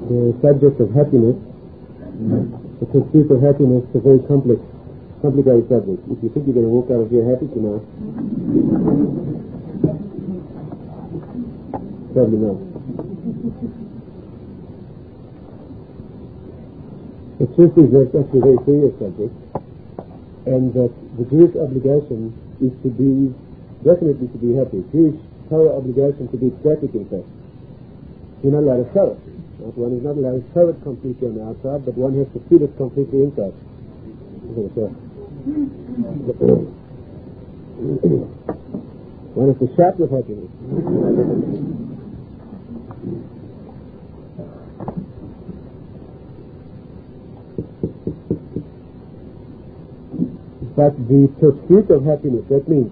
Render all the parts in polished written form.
the subject of happiness, the pursuit of happiness, is a very complicated subject. If you think you're going to walk out of here happy tonight, probably not. The truth is that it's actually a very serious subject, and that the Jewish obligation is definitely to be happy. Jewish Torah obligation to be ecstatic, in fact. You're not allowed to show it. One is not allowed to show it completely on the outside, but one has to feel it completely inside. One has to shout with happiness. But the pursuit of happiness, that means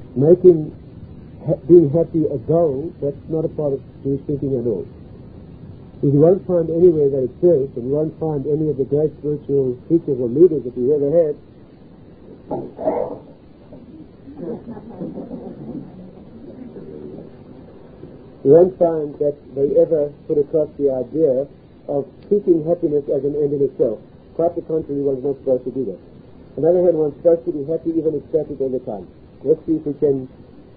being happy a goal, that's not a part of Jewish thinking at all. Because you won't find anywhere that it says, and you won't find any of the great spiritual teachers or leaders that we've ever had, you won't find that they ever put across the idea of seeking happiness as an end in itself. Quite the contrary, one is not supposed to do that. On the other hand, one's supposed to be happy, even ecstatic all the time. Let's see if we can...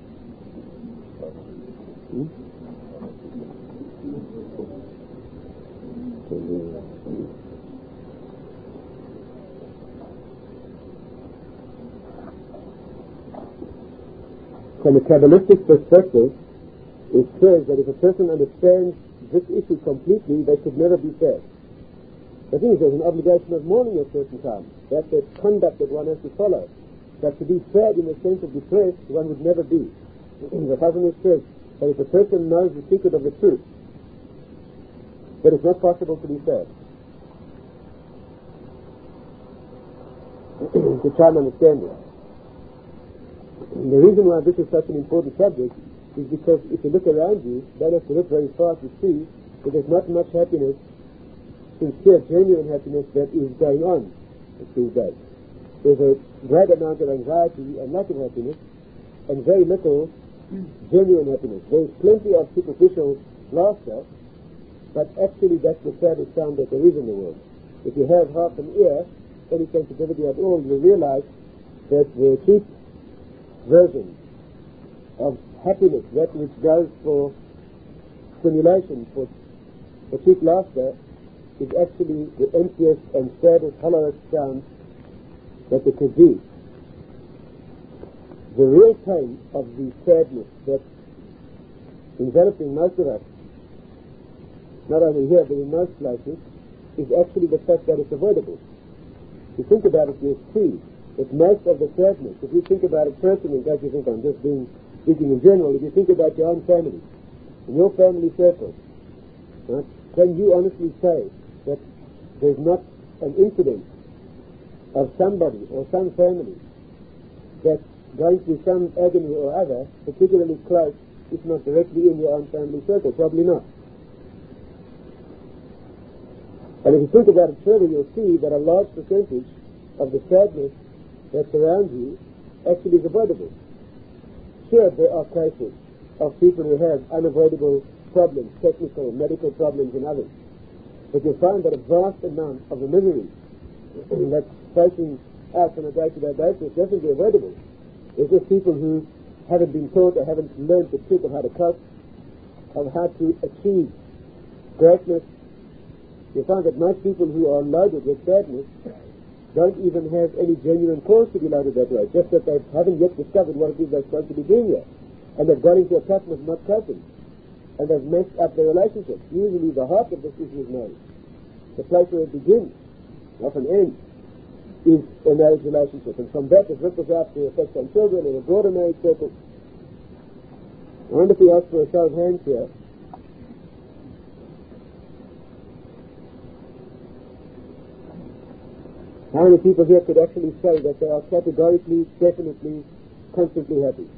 From a Kabbalistic perspective, it says that if a person understands this issue completely, they should never be sad. The thing is, there's an obligation of mourning at certain times. That's a conduct that one has to follow. That to be sad in the sense of depressed, one would never be. The Chazon says that if a person knows the secret of the truth, then it's not possible to be sad. To try and understand it. And the reason why this is such an important subject is because if you look around you, you don't have to look very far to see that there's not much happiness, sincere, genuine happiness that is going on these days. There's a great amount of anxiety and lack of happiness, and very little genuine happiness. There's plenty of superficial laughter, but actually that's the saddest sound that there is in the world. If you have half an ear, any sensitivity at all, you'll realize that the cheap version of happiness, that which goes for stimulation, for cheap laughter, is actually the emptiest and saddest, hollowest sound that there could be. The real pain of the sadness that's enveloping most of us, not only here but in most places, is actually the fact that it's avoidable. If you think about it, you'll see that most of the sadness, if you think about it personally, in case you think I'm just speaking in general, if you think about your own family, in your family circle, right, can you honestly say that there's not an incident of somebody or some family that's going through some agony or other, particularly close, if not directly in your own family circle? Probably not. And if you think about it further, you'll see that a large percentage of the sadness that surrounds you actually is avoidable. Sure, there are cases of people who have unavoidable problems, technical, medical problems and others. But you'll find that a vast amount of the misery that's facing us on a day-to-day basis is definitely avoidable. It's just people who haven't been taught or haven't learned the trick of how to cope, of how to achieve greatness. You'll find that most people who are loaded with sadness don't even have any genuine cause to be loaded that way, just that they haven't yet discovered what it is they're supposed to be doing here. And they've got into a pattern of not coping. And they've messed up their relationships. Usually the heart of this issue is marriage. The place where it begins, often ends, is a marriage relationship. And from that it ripples out to effect on children and a broader marriage circle. I wonder if we ask for a show of hands here. How many people here could actually say that they are categorically, definitely, constantly happy?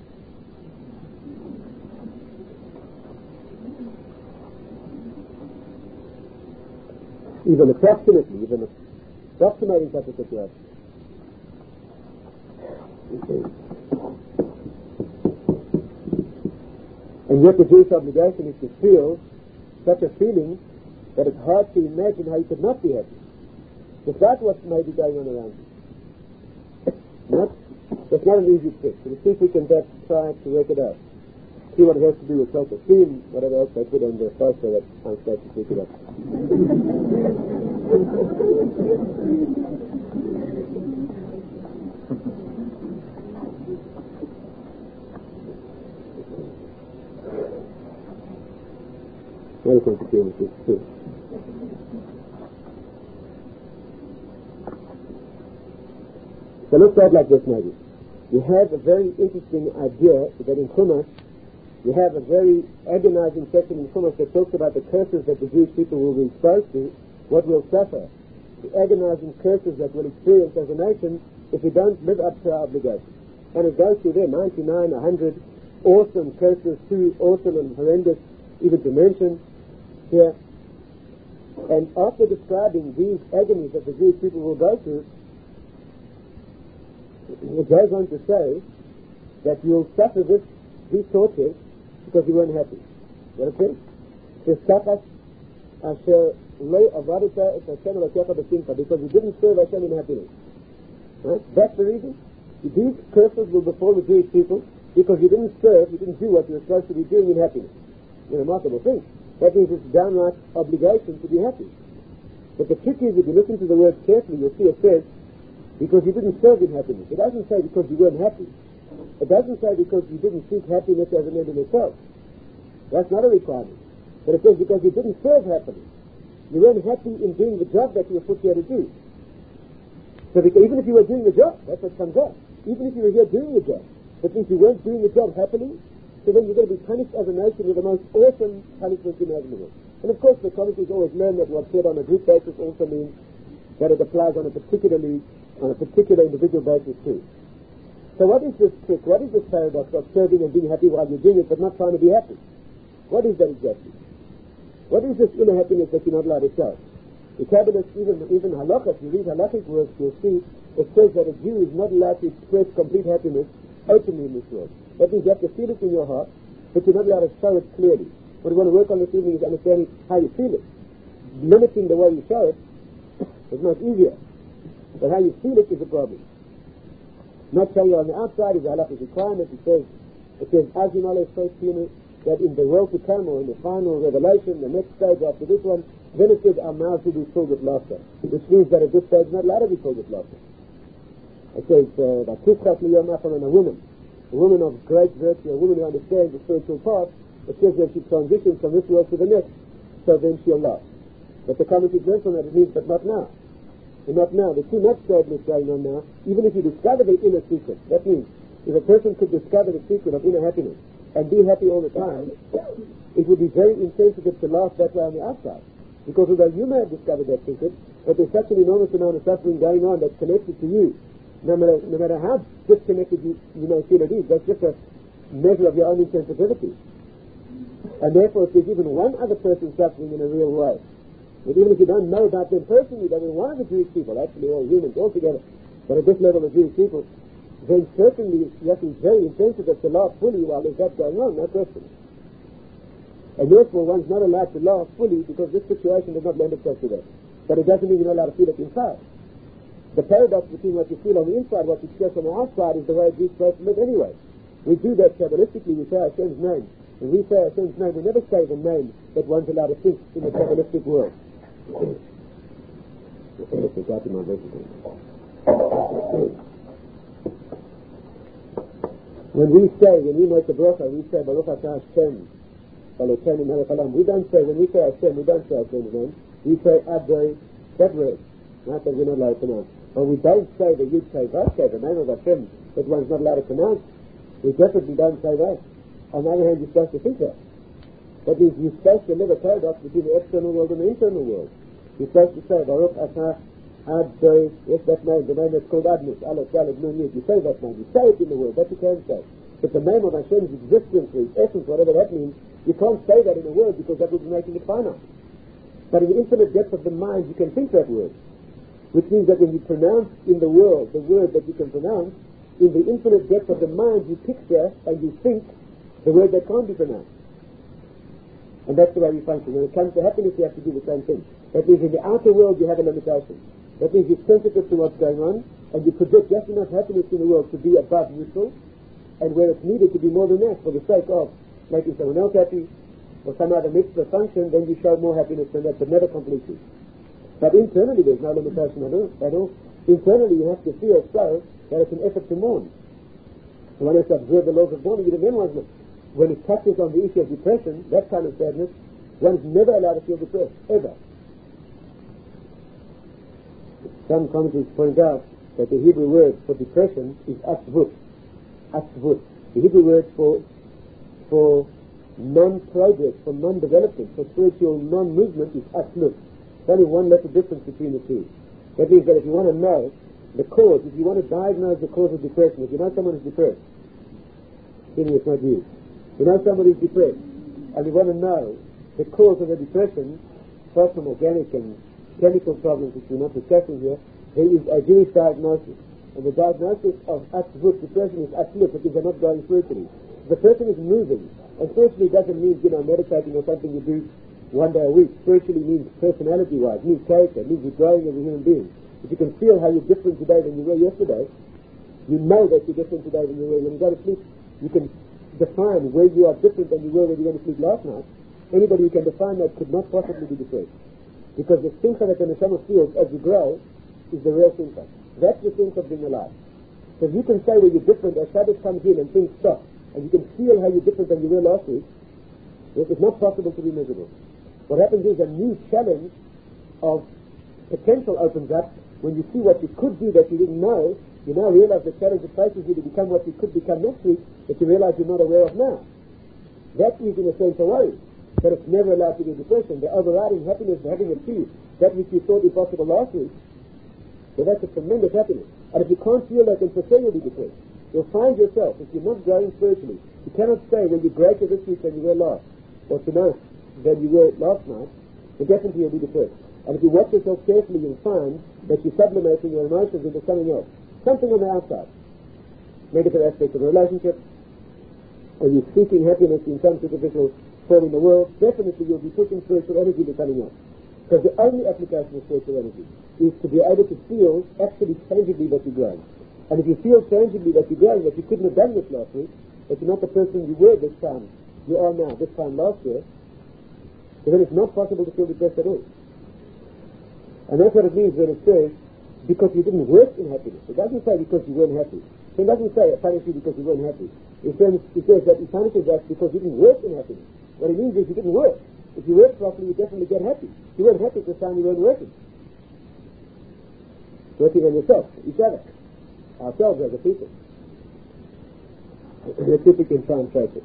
Even approximating such a situation. Okay. And yet the Jewish obligation is to feel such a feeling that it's hard to imagine how you could not be happy. Because that's what may be going on around you. It's not an easy trick. So we'll see if we can just try to work it out. See what it has to do with self-esteem, whatever else they put on the poster that I'm supposed to pick it up. Welcome to Genesis 2. So let's start like this maybe. You have a very interesting idea that in Chumash, you have a very agonizing section in Chumash that talks about the curses that the Jewish people will be exposed to, what will suffer, the agonizing curses that we'll experience as a nation if we don't live up to our obligation. And it goes through there, 99, 100 awesome curses, too awesome and horrendous even to mention here. And after describing these agonies that the Jewish people will go through, it goes on to say that you'll suffer these tortures because you weren't happy. What it says? It says, because you didn't serve Hashem in happiness. Right? That's the reason. These curses will befall the Jewish people because you didn't serve, you didn't do what you were supposed to be doing in happiness. It's a remarkable thing. That means it's downright obligation to be happy. But the trick is, if you listen to the word carefully, you'll see it says, because you didn't serve in happiness. It doesn't say because you weren't happy. It doesn't say because you didn't seek happiness as an end in itself. That's not a requirement. But it says because you didn't serve happiness. You weren't happy in doing the job that you were put here to do. So even if you were doing the job, that's what comes out. Even if you were here doing the job, that means you weren't doing the job happily, so then you're going to be punished as a nation with the most awesome punishment imaginable. And of course the commentaries always learn that what's said on a group basis also means that it applies on a particular individual basis too. So what is this trick? What is this paradox of serving and being happy while you're doing it but not trying to be happy? What is that exactly? What is this inner happiness that you're not allowed to show? The Kabbalists, even halakha, if you read halakhic works, you'll see it says that a Jew is not allowed to express complete happiness openly in this world. That means you have to feel it in your heart, but you're not allowed to show it clearly. What we want to work on this evening is understanding how you feel it. Limiting the way you show it is much easier. But how you feel it is a problem. Not showing it on the outside is a halakhic requirement. It says, as you know, that in the world to come, or in the final revelation, the next stage after this one, then it says our mouths will be filled with laughter, which means that at this stage not allowed to be filled with laughter. It says that Tishat Liyomacham, and a woman of great virtue, a woman who understands the spiritual path, it says that she transitions from this world to the next, so then she'll laugh. But the commentary learns from that, it means, but not now. And not now. There's too much sadness going on now. Even if you discover the inner secret, that means if a person could discover the secret of inner happiness and be happy all the time, it would be very insensitive to laugh that way on the outside. Because although you may have discovered that secret, but there's such an enormous amount of suffering going on that's connected to you, no matter how disconnected you may feel it is, that's just a measure of your own insensitivity. And therefore, if there's even one other person suffering in a real way, and even if you don't know about them personally, that is one of the Jewish people, actually all humans altogether, but at this level the Jewish people, then certainly you have to be very insensitive to laugh fully while there's that going on, no question. And therefore one's not allowed to laugh fully because this situation does not lend itself to that. But it doesn't mean you're not allowed to feel it inside. The paradox between what you feel on the inside and what you feel from the outside is the way a Jew's supposed to live anyway. We do that Kabbalistically, we say Hashem's name. When we say Hashem's name, we never say the name that one's allowed to think in the Kabbalistic world. When we make a bracha, we say Baruch Atah Hashem. We don't say, when we say Hashem, we don't say Hashem's name. We say Adonai, that word. Not that we're not allowed to pronounce. But we don't say the Yud Kei Vav Kei, the name of Hashem, that one's not allowed to pronounce. We definitely don't say that. On the other hand, you're supposed to think that. That means you're supposed to live a paradox between the external world and the internal world. You're supposed to say, Baruch Atah Adonai, yes, that name, the name that's called Adnus, Aleph, Dalet, Nun, Yud. You say that name. You say it in the word, that you can say. But the name of Hashem's existence, or His essence, whatever that means, you can't say that in a word because that would be making it finite. But in the infinite depth of the mind, you can think that word. Which means that when you pronounce in the world the word that you can pronounce, in the infinite depth of the mind you picture and you think the word that can't be pronounced. And that's the way we function. When it comes to happiness, you have to do the same thing. That means in the outer world, you have a limitation. That means you're sensitive to what's going on, and you project just enough happiness in the world to be above neutral, and where it's needed to be more than that for the sake of making someone else happy, or some other mixed function, then you show more happiness than that, but never completely. But internally, there's no limitation at all. Internally, you have to feel so that it's an effort to mourn. One has to observe the laws of mourning, even then when it touches on the issue of depression, that kind of sadness, one is never allowed to feel depressed, ever. Some commentators point out that the Hebrew word for depression is atzvut. Atzvut. The Hebrew word for non-progress, for non-development, for spiritual non-movement is atzlut. There's only one letter difference between the two. That means that if you want to know the cause, if you want to diagnose the cause of depression, if you know someone is depressed, meaning it's not you. You know somebody is depressed, and you want to know the cause of the depression, apart from organic and chemical problems which we're not discussing here, there is a Jewish diagnosis. And the diagnosis of atzvut, depression, is atzlut, because they're not going spiritually. The person is moving, and spiritually doesn't mean, meditating or something you do one day a week. Spiritually means personality-wise, means character, means you're growing as a human being. If you can feel how you're different today than you were yesterday, you know that you're different today than you were. When you go to sleep, you can define where you are different than you were when you went to sleep last night. Anybody who can define that could not possibly be depressed. Because the simcha that the neshama feels as you grow is the real simcha. That's the simcha of being alive. So if you can say where you're different, as Shabbos comes in and things stop, and you can feel how you're different than you were last week, it's not possible to be miserable. What happens is a new challenge of potential opens up when you see what you could do that you didn't know. You now realize the challenge that faces you to become what you could become next week that you realize you're not aware of now. That is in a sense a worry, but it's never allowed to be depression. The overriding happiness of having achieved that which you thought impossible last week, so that's a tremendous happiness. And if you can't feel that, then for sure you'll be depressed. You'll find yourself, if you're not growing spiritually, you cannot say, well, you're greater this week than you were last, or tonight than you were last night, then definitely you'll be depressed. And if you watch yourself carefully, you'll find that you're sublimating your emotions into something else. Something on the outside. Negative aspect of a relationship, or you're seeking happiness in some superficial form in the world, definitely you'll be pushing spiritual energy to something else. Because the only application of spiritual energy is to be able to feel actually tangibly that you're growing. And if you feel tangibly that you're growing, that you couldn't have done this last week, that you're not the person you were this time, you are now, this time last year, then it's not possible to feel depressed at all. And that's what it means when it says, because you didn't work in happiness. It doesn't say because you weren't happy. It doesn't say punish you because you weren't happy. It says that he punishes us because you didn't work in happiness. What it means is you didn't work. If you work properly, you definitely get happy. If you weren't happy at this time, you weren't working. Working on yourself, each other, ourselves as a people. Let's see if we can try and trace it.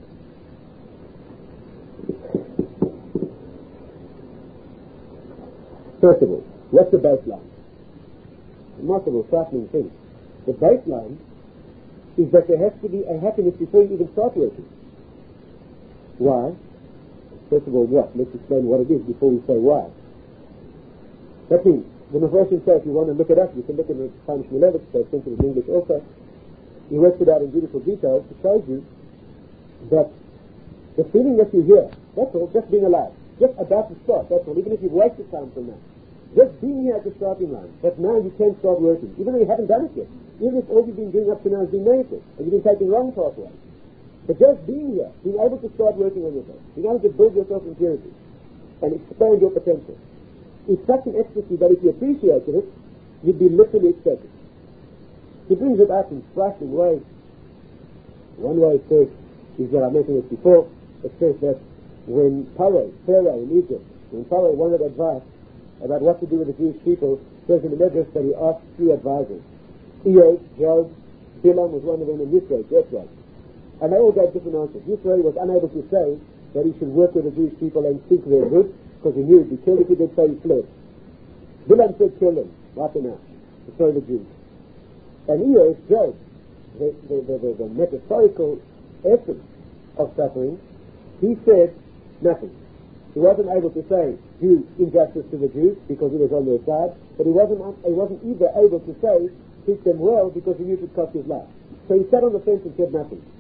First of all, what's the baseline? Remarkable, startling thing. The baseline is that there has to be a happiness before you even start working. Why? First of all, what? Let's explain what it is before we say why. That means, the Mephoshim says, if you want to look it up, you can look at the Chaim Shmulevitz, so it's in English also. He works it out in beautiful detail to show you that the feeling that you hear, that's all, just being alive, just about to start, that's all, even if you've wasted time from now. Just being here at the starting line, that now you can start working, even though you haven't done it yet. Even if all you've been doing up to now has been negative, and you've been taking wrong pathways. But just being here, being able to start working on yourself, being able to build yourself in purity, and expand your potential, is such an ecstasy that if you appreciated it, you'd be literally ecstatic. He brings it out in striking ways. One way it says, is that I mentioned this before, it says that when Pharaoh in Egypt, when Pharaoh wanted advice about what to do with the Jewish people, it says in the Medrash that he asked 3 advisors. Eob, Job, Bilam was one of them, and Yisro, Jethro. And they all gave different answers. Yisro was unable to say that he should work with the Jewish people and seek their good, because he knew he'd be killed if he did so, he fled. Bilam said, kill them, wipe them out, destroy the Jews. And Eob, Job, the metaphorical essence of suffering, he said nothing. He wasn't able to say, do injustice to the Jews, because he was on their side, but he wasn't either able to say, treat them well, because he knew it would cost his life. So he sat on the fence and said nothing.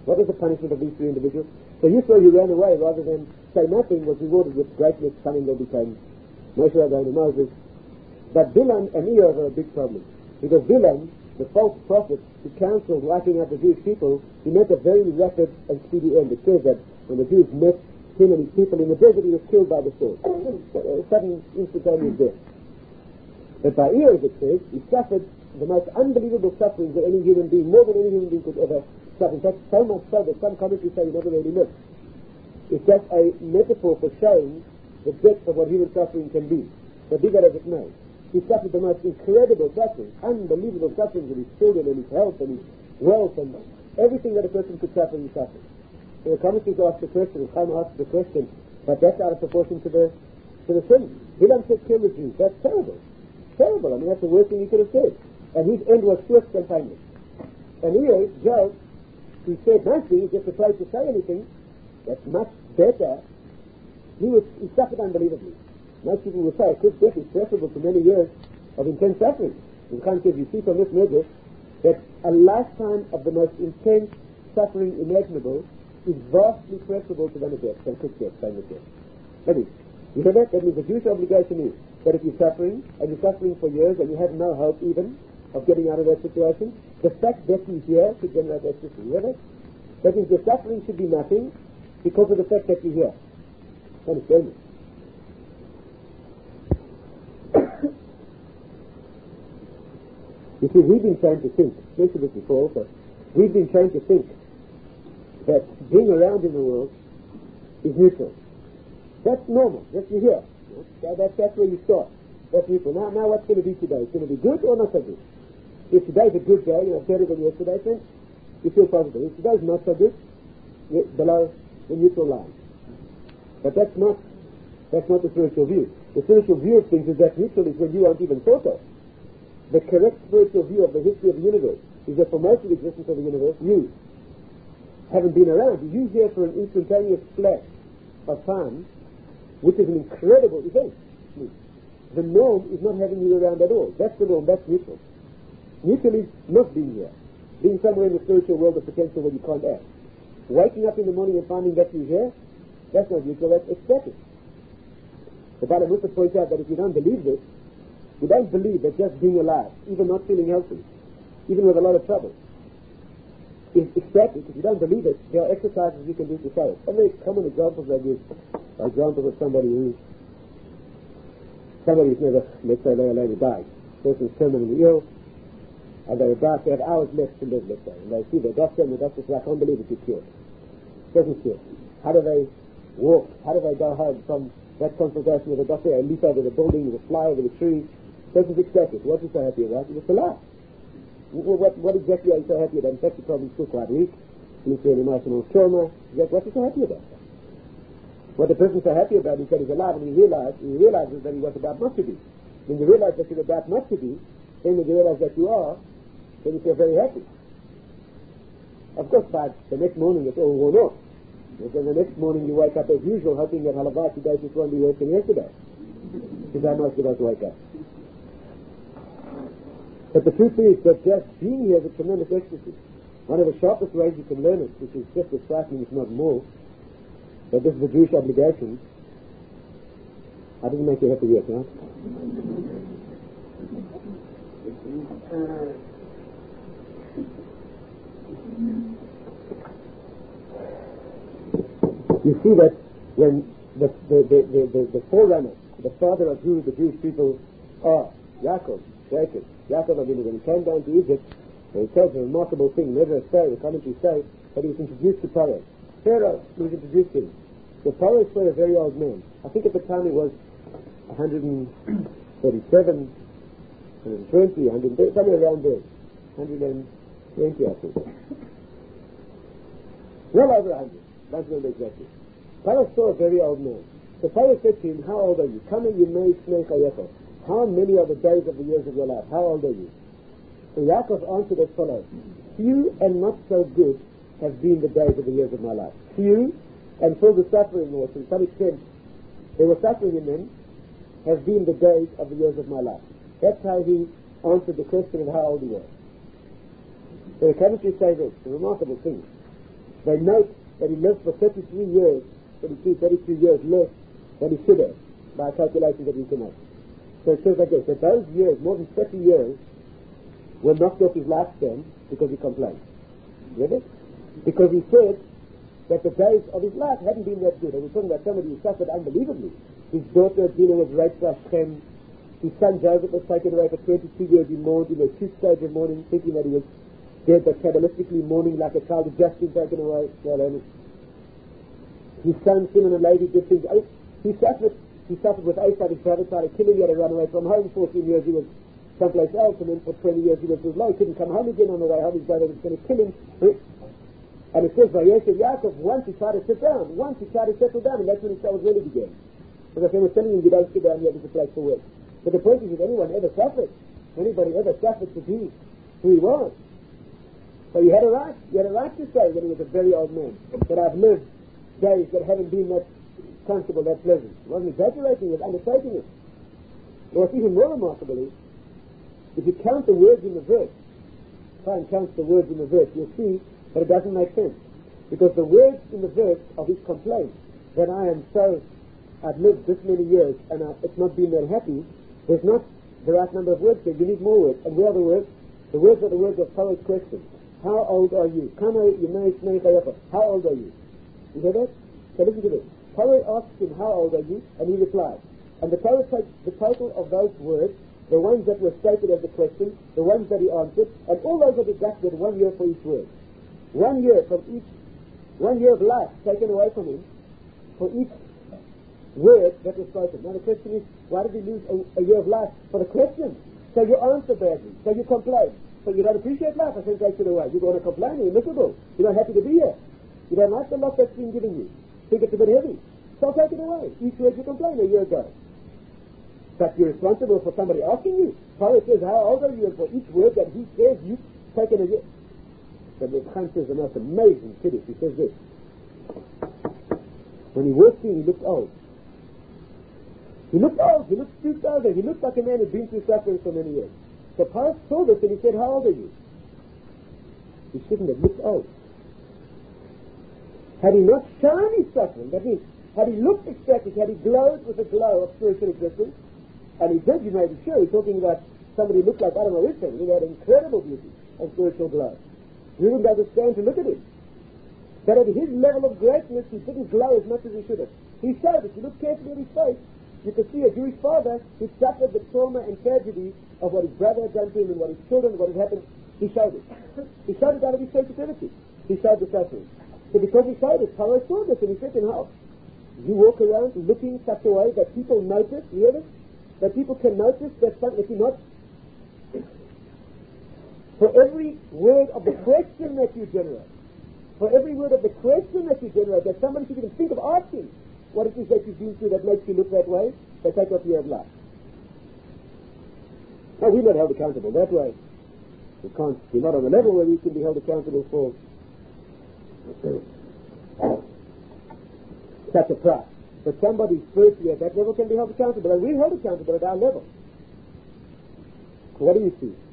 What was the punishment of these three individuals? So Yisro, who ran away rather than say nothing, was rewarded with greatness, cunning, they became Moshe Rabbeinu and Moses. But Bilam and Eov are a big problem. Because Bilam, the false prophet who counseled wiping out the Jewish people, he met a very rapid and speedy end. It says that when the Jews met him and his people in the desert, he was killed by the sword. A sudden, instantaneous death. But by Eov, it says, he suffered the most unbelievable suffering that any human being, more than any human being could ever suffer. In fact, so much so that some commentaries say he never really lived. It's just a metaphor for showing the depth of what human suffering can be. So be that as it may. He suffered the most incredible suffering, unbelievable suffering with his children and his health and his wealth and everything that a person could suffer, he suffered. So the commentaries ask the question, Chaim asks the question, but that's out of proportion to the sin. Bilam said, kill the Jews. That's terrible. Terrible. I mean, that's the worst thing he could have said. And his end was swift and painless. And here, Job, who said nothing, just afraid to say anything, that's much better. He suffered unbelievably. Most people will say a quick death is preferable to many years of intense suffering. In context, you see from this measure that a lifetime of the most intense suffering imaginable is vastly preferable to than a death, than quick death, painless death. That is, you hear that? That means the Jewish obligation is that if you're suffering, and you're suffering for years, and you have no hope even of getting out of that situation, the fact that you're here should generate ecstasy. You hear that? That means the suffering should be nothing because of the fact that you're here. Understand it? You see, we've been trained to think, mentioned this before also, we've been trained to think that being around in the world is neutral. That's normal. That's you here. That's where you start. That's neutral. Now what's going to be today? It's going to be good or not so good? If today's a good day, better than yesterday, then you feel positive. If today's not so good, you're below the neutral line. But that's not the spiritual view. The spiritual view of things is that neutral is when you aren't even thought of. The correct spiritual view of the history of the universe is that for most of the existence of the universe, you haven't been around. You're here for an instantaneous flash of time, which is an incredible event. The norm is not having you around at all. That's the norm. That's neutral. Neutral is not being here. Being somewhere in the spiritual world of potential where you can't act. Waking up in the morning and finding that you're here, that's not neutral, that's ecstatic. The Bala Musa points out that if you don't believe this, you don't believe that just being alive, even not feeling healthy, even with a lot of trouble, is ecstatic. If you don't believe it, there are exercises you can do to say it. And very common examples I give are examples of somebody who's never, let's say, they're later died. Person's terminally ill, and they're about to have hours left to live, let's say. And they see the doctor, and the doctor says, I can't believe it, you're cured. Person's cured. How do they walk? How do they go home from that consultation with the doctor? They leap over the building, they fly over the tree. Person's ecstatic. What is so happy about? He was alive. What exactly are you so happy about? In fact, you're probably still quite weak. You feel emotional trauma. What are you so happy about? What the person's so happy about is that he's alive, and he realizes that he was about not to be. When you realize that you're about not to be, then when you realize that you are, then you feel very happy. Of course, by the next morning it's all worn off. Because the next morning you wake up as usual, hoping that Halavati days won't be worse than yesterday. Because how most of us wake up. But the truth is that just being here is a tremendous ecstasy. One of the sharpest ways you can learn it, which is just as frightening if not more, but this is the Jewish obligation. I didn't make you happy yet, huh? You see that when the forerunner, the father of who the Jewish people are, Yaakov, Jacob, when he came down to Egypt, and he tells a remarkable thing, never a story, the commentaries say that he was introduced to Pharaoh. Pharaoh was introduced to him. So Pharaoh saw a very old man. I think at the time he was 137, 120, 130, somewhere around there. 120, I think. Well over 100. Don't remember exactly. Pharaoh saw a very old man. So Pharaoh said to him, how old are you? Come and you may snake Yaakov. How many are the days of the years of your life? How old are you? So Yaakov answered as follows. Few and not so good have been the days of the years of my life. Few and full of suffering, or to some extent there was suffering in them, have been the days of the years of my life. That's how he answered the question of how old he was. So the commentaries say this, a remarkable thing. They note that he lived for 33 years, 33 years less than he should have, by calculations that we can make. So it says like this, that those years, more than 30 years, were knocked off his lifespan because he complained. Read it? Because he said that the days of his life hadn't been that good. And we're talking about somebody who suffered unbelievably. His daughter, Dina, was raped by Shem. His son Joseph was taken away for 22 years. He mourned in a acute stage of mourning, thinking that he was dead, but kabbalistically mourning like a child who just been taken away. His son, Simon, and Levi did things. He suffered with Esau, his brother, tried to kill him. He had to run away from home. 14 years he was someplace else, and then for 20 years he was low. He couldn't come home again. On the way home, his brother was going to kill him. And it says, Vayeshev Yaakov, once he tried to sit down, once he tried to settle down, and that's when his troubles really began. Because they were telling him, you don't sit down, you have a place for work. But the point is, if anyone ever suffered, anybody ever suffered to be who he was. So you had a right to say when he was a very old man, that I've lived days that haven't been that comfortable, that pleasant. He wasn't exaggerating, he was undertaking it. What's even more remarkable is, if you count the words in the verse, try and count the words in the verse, you'll see that it doesn't make sense. Because the words in the verse of his complaint, that I've lived this many years and it's not been that happy, there's not the right number of words there. You need more words. And where are the words? The words are the words of Pharaoh's question. How old are you? How old are you? You hear that? So listen to this. Pharaoh asked him, how old are you? And he replied. And the Torah takes the total of those words, the ones that were stated as the question, the ones that he answered, and all those are deducted 1 year for each word. 1 year from each, 1 year of life taken away from him for each word that was spoken. Now the question is, why did he lose a year of life for the question? So you answer badly, so you complain, so you don't appreciate life. I think take it away. You're going to complain, you're miserable, you're not happy to be here. You don't like the lot that's been given you. Think it's a bit heavy. So take it away. Each word you complained a year ago. But you're responsible for somebody asking you. Paul says, how old are you? And for each word that he says, you've taken a year. So the Chaim says the most amazing kiddush. He says this. When he walked in, he looked old. He looked old. He looked stooped over. He looked like a man who'd been through suffering for many years. So Paul saw this and he said, how old are you? He shouldn't have looked old. Had he not shown his suffering, that means, had he looked ecstatic, had he glowed with the glow of spiritual existence, and he did, you may be sure, he's talking about somebody who looked like Adam Ariston, who had incredible beauty and spiritual glow. You wouldn't understand to look at him. But at his level of greatness, he didn't glow as much as he should have. He showed it. You look carefully at his face, you could see a Jewish father who suffered the trauma and tragedy of what his brother had done to him and what his children, what had happened. He showed it. He showed it out of his sensitivity. He showed the suffering. So because he showed it, Pharaoh saw this and he said to him, how? You walk around looking such a way that people notice, you hear this? That people can notice that if you're not, for every word of the question that you generate, for every word of the question that you generate, that somebody should even think of asking what it is that you've been through that makes you look that way, they take off your life. Now, we're not held accountable that way. We're not on the level where we can be held accountable for such a price. But somebody spiritually at that level can be held accountable, and we're held accountable at our level. What do you see?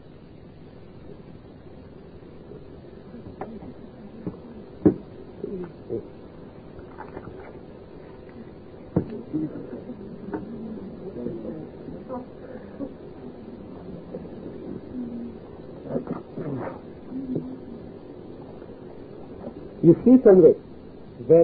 You see from this that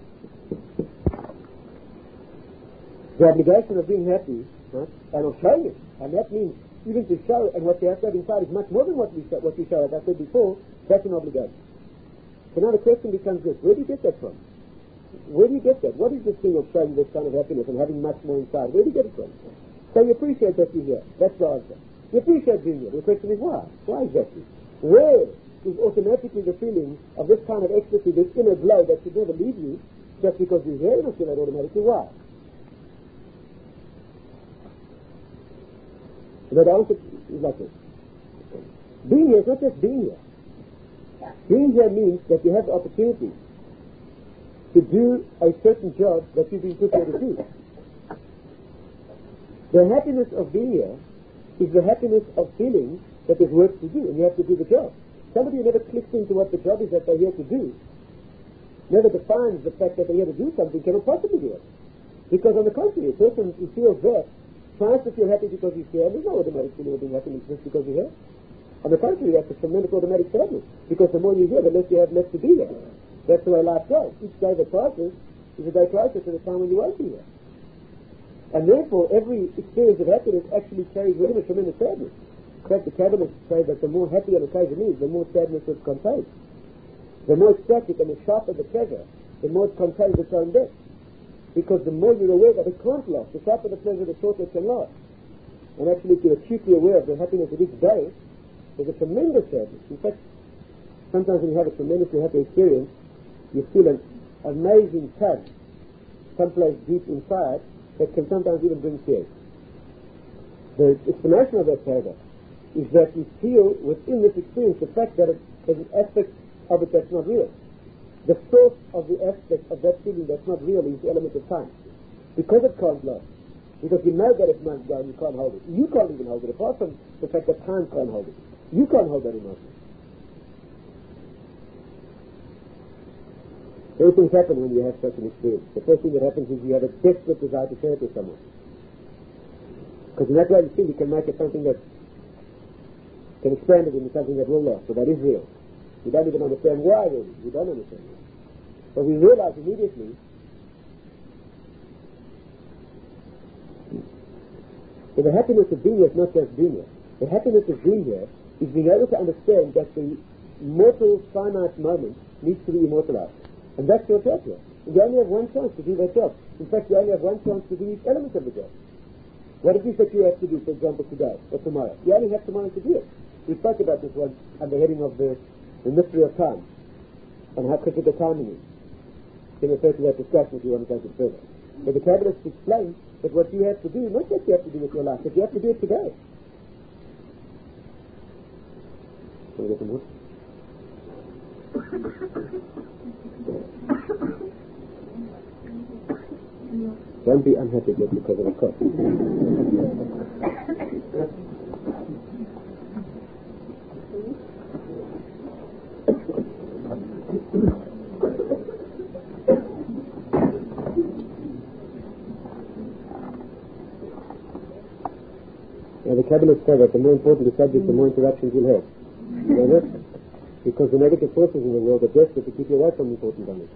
the obligation of being happy, right, and of showing it, and that means even to show, and what you have to have inside is much more than what you show, as I said before, that's an obligation. So now the question becomes this, where do you get that from? Where do you get that? What is this thing of showing this kind of happiness and having much more inside? Where do you get it from? So you appreciate that you're here. That's the answer. You appreciate being here. The question is why? Why exactly? Where is automatically the feeling of this kind of ecstasy, this inner glow that should never leave you just because you're here? You don't feel that automatically. Why? So the answer is like this. Being here is not just being here. Being here means that you have the opportunity to do a certain job that you've been put here to do. The happiness of being here is the happiness of feeling that there's work to do and you have to do the job. Somebody who never clicks into what the job is that they're here to do never defines the fact that they have to do something cannot possibly do it. Because on the contrary, a person who feels that tries to feel happy because he's here. There's no automatic feeling of being happy just because you're here. On the contrary, that's a tremendous automatic sadness. Because the more you're here, the less you have left to be here. That's the way life goes. Each day that passes is a day closer to the time when you won't be here. And therefore, every experience of happiness actually carries within a tremendous sadness. In fact, the Kabbalists say that the more happy an occasion is, the more sadness it contains. The more ecstatic and the sharper the pleasure, the more it contains its own depth. Because the more you're aware that it can't last, the sharper the pleasure, the shorter it can last. And actually, if you're acutely aware of the happiness of each day, there's a tremendous sadness. In fact, sometimes when you have a tremendously happy experience, you feel an amazing tug someplace deep inside that can sometimes even bring tears. The explanation of that, however, is that you feel within this experience the fact that it has an aspect of it that's not real. The source of the aspect of that feeling that's not real is the element of time. Because it can't last. Because you know that it must go and you can't hold it. You can't even hold it, apart from the fact that time can't hold it. You can't hold that emotion. Two things happen when you have such an experience. The first thing that happens is you have a desperate desire to share it with someone. Because in that way you can make it something that can expand it into something that will last, so that is real. You don't even understand why really. You don't understand why. But we realize immediately that the happiness of being here is not just being here. The happiness of being here is being able to understand that the mortal, finite moment needs to be immortalized. And that's your job here. You only have one chance to do that job. In fact, you only have one chance to do each element of the job. What it is that you have to do, for example, today or tomorrow. You only have tomorrow to do it. We spoke about this one under the heading of the mystery of time and how critical timing is. You can refer to that discussion if you want to take it further. But the Kabbalists explain that what you have to do, not just you have to do with your life, but you have to do it today. Can we get some more? Don't be unhappy just because of a cough. The Kabbalists say that the more important the subject, the more interruptions you'll have. You know that? Because the negative forces in the world are desperate to keep you away from important knowledge.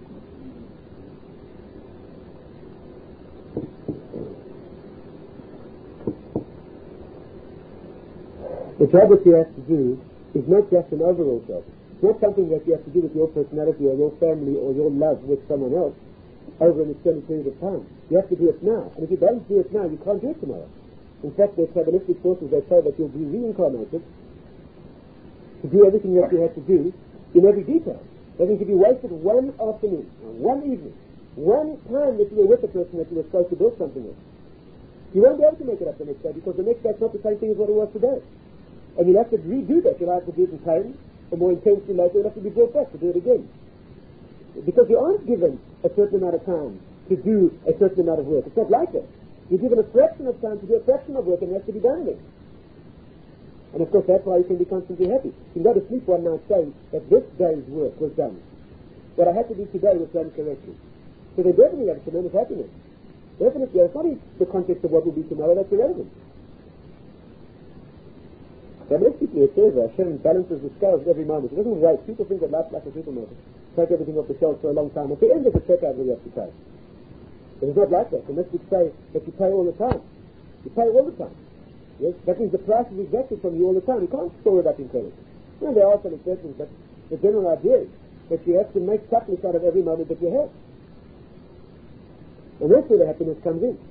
The job that you have to do is not just an overall job. It's not something that you have to do with your personality or your family or your love with someone else over an extended period of time. You have to do it now. And if you don't do it now, you can't do it tomorrow. In fact, there's Kabbalistic forces that say that you'll be reincarnated to do everything that you had to do in every detail. That means if you wasted one afternoon, one evening, one time that you were with a person that you were supposed to build something with, you won't be able to make it up the next day because the next day is not the same thing as what it was today. And you'll have to redo that. You'll have to do it in pain, or more intensely later, you'll have to be brought back to do it again. Because you aren't given a certain amount of time to do a certain amount of work. It's not like that. You're given a fraction of time to do a fraction of work, and it has to be done then. And of course, that's why you can be constantly happy. You can go to sleep one night saying that this day's work was done. What I had to do today was done correctly. So they definitely have tremendous happiness. Definitely. It's not in the context of what will be tomorrow, that's irrelevant. Realistically, it says Hashem balances the scales every moment. It doesn't wait. People think that life's like a supermarket. Take everything off the shelf for a long time. At the end of the checkout, you have to pay. But it's not like that. The mystics say that you pay all the time. You pay all the time. Yes? That means the price is exacted from you all the time. You can't store it up in credit. Well, there are some exceptions, but the general idea is that you have to make supplements out of every moment that you have. And that's where the happiness comes in.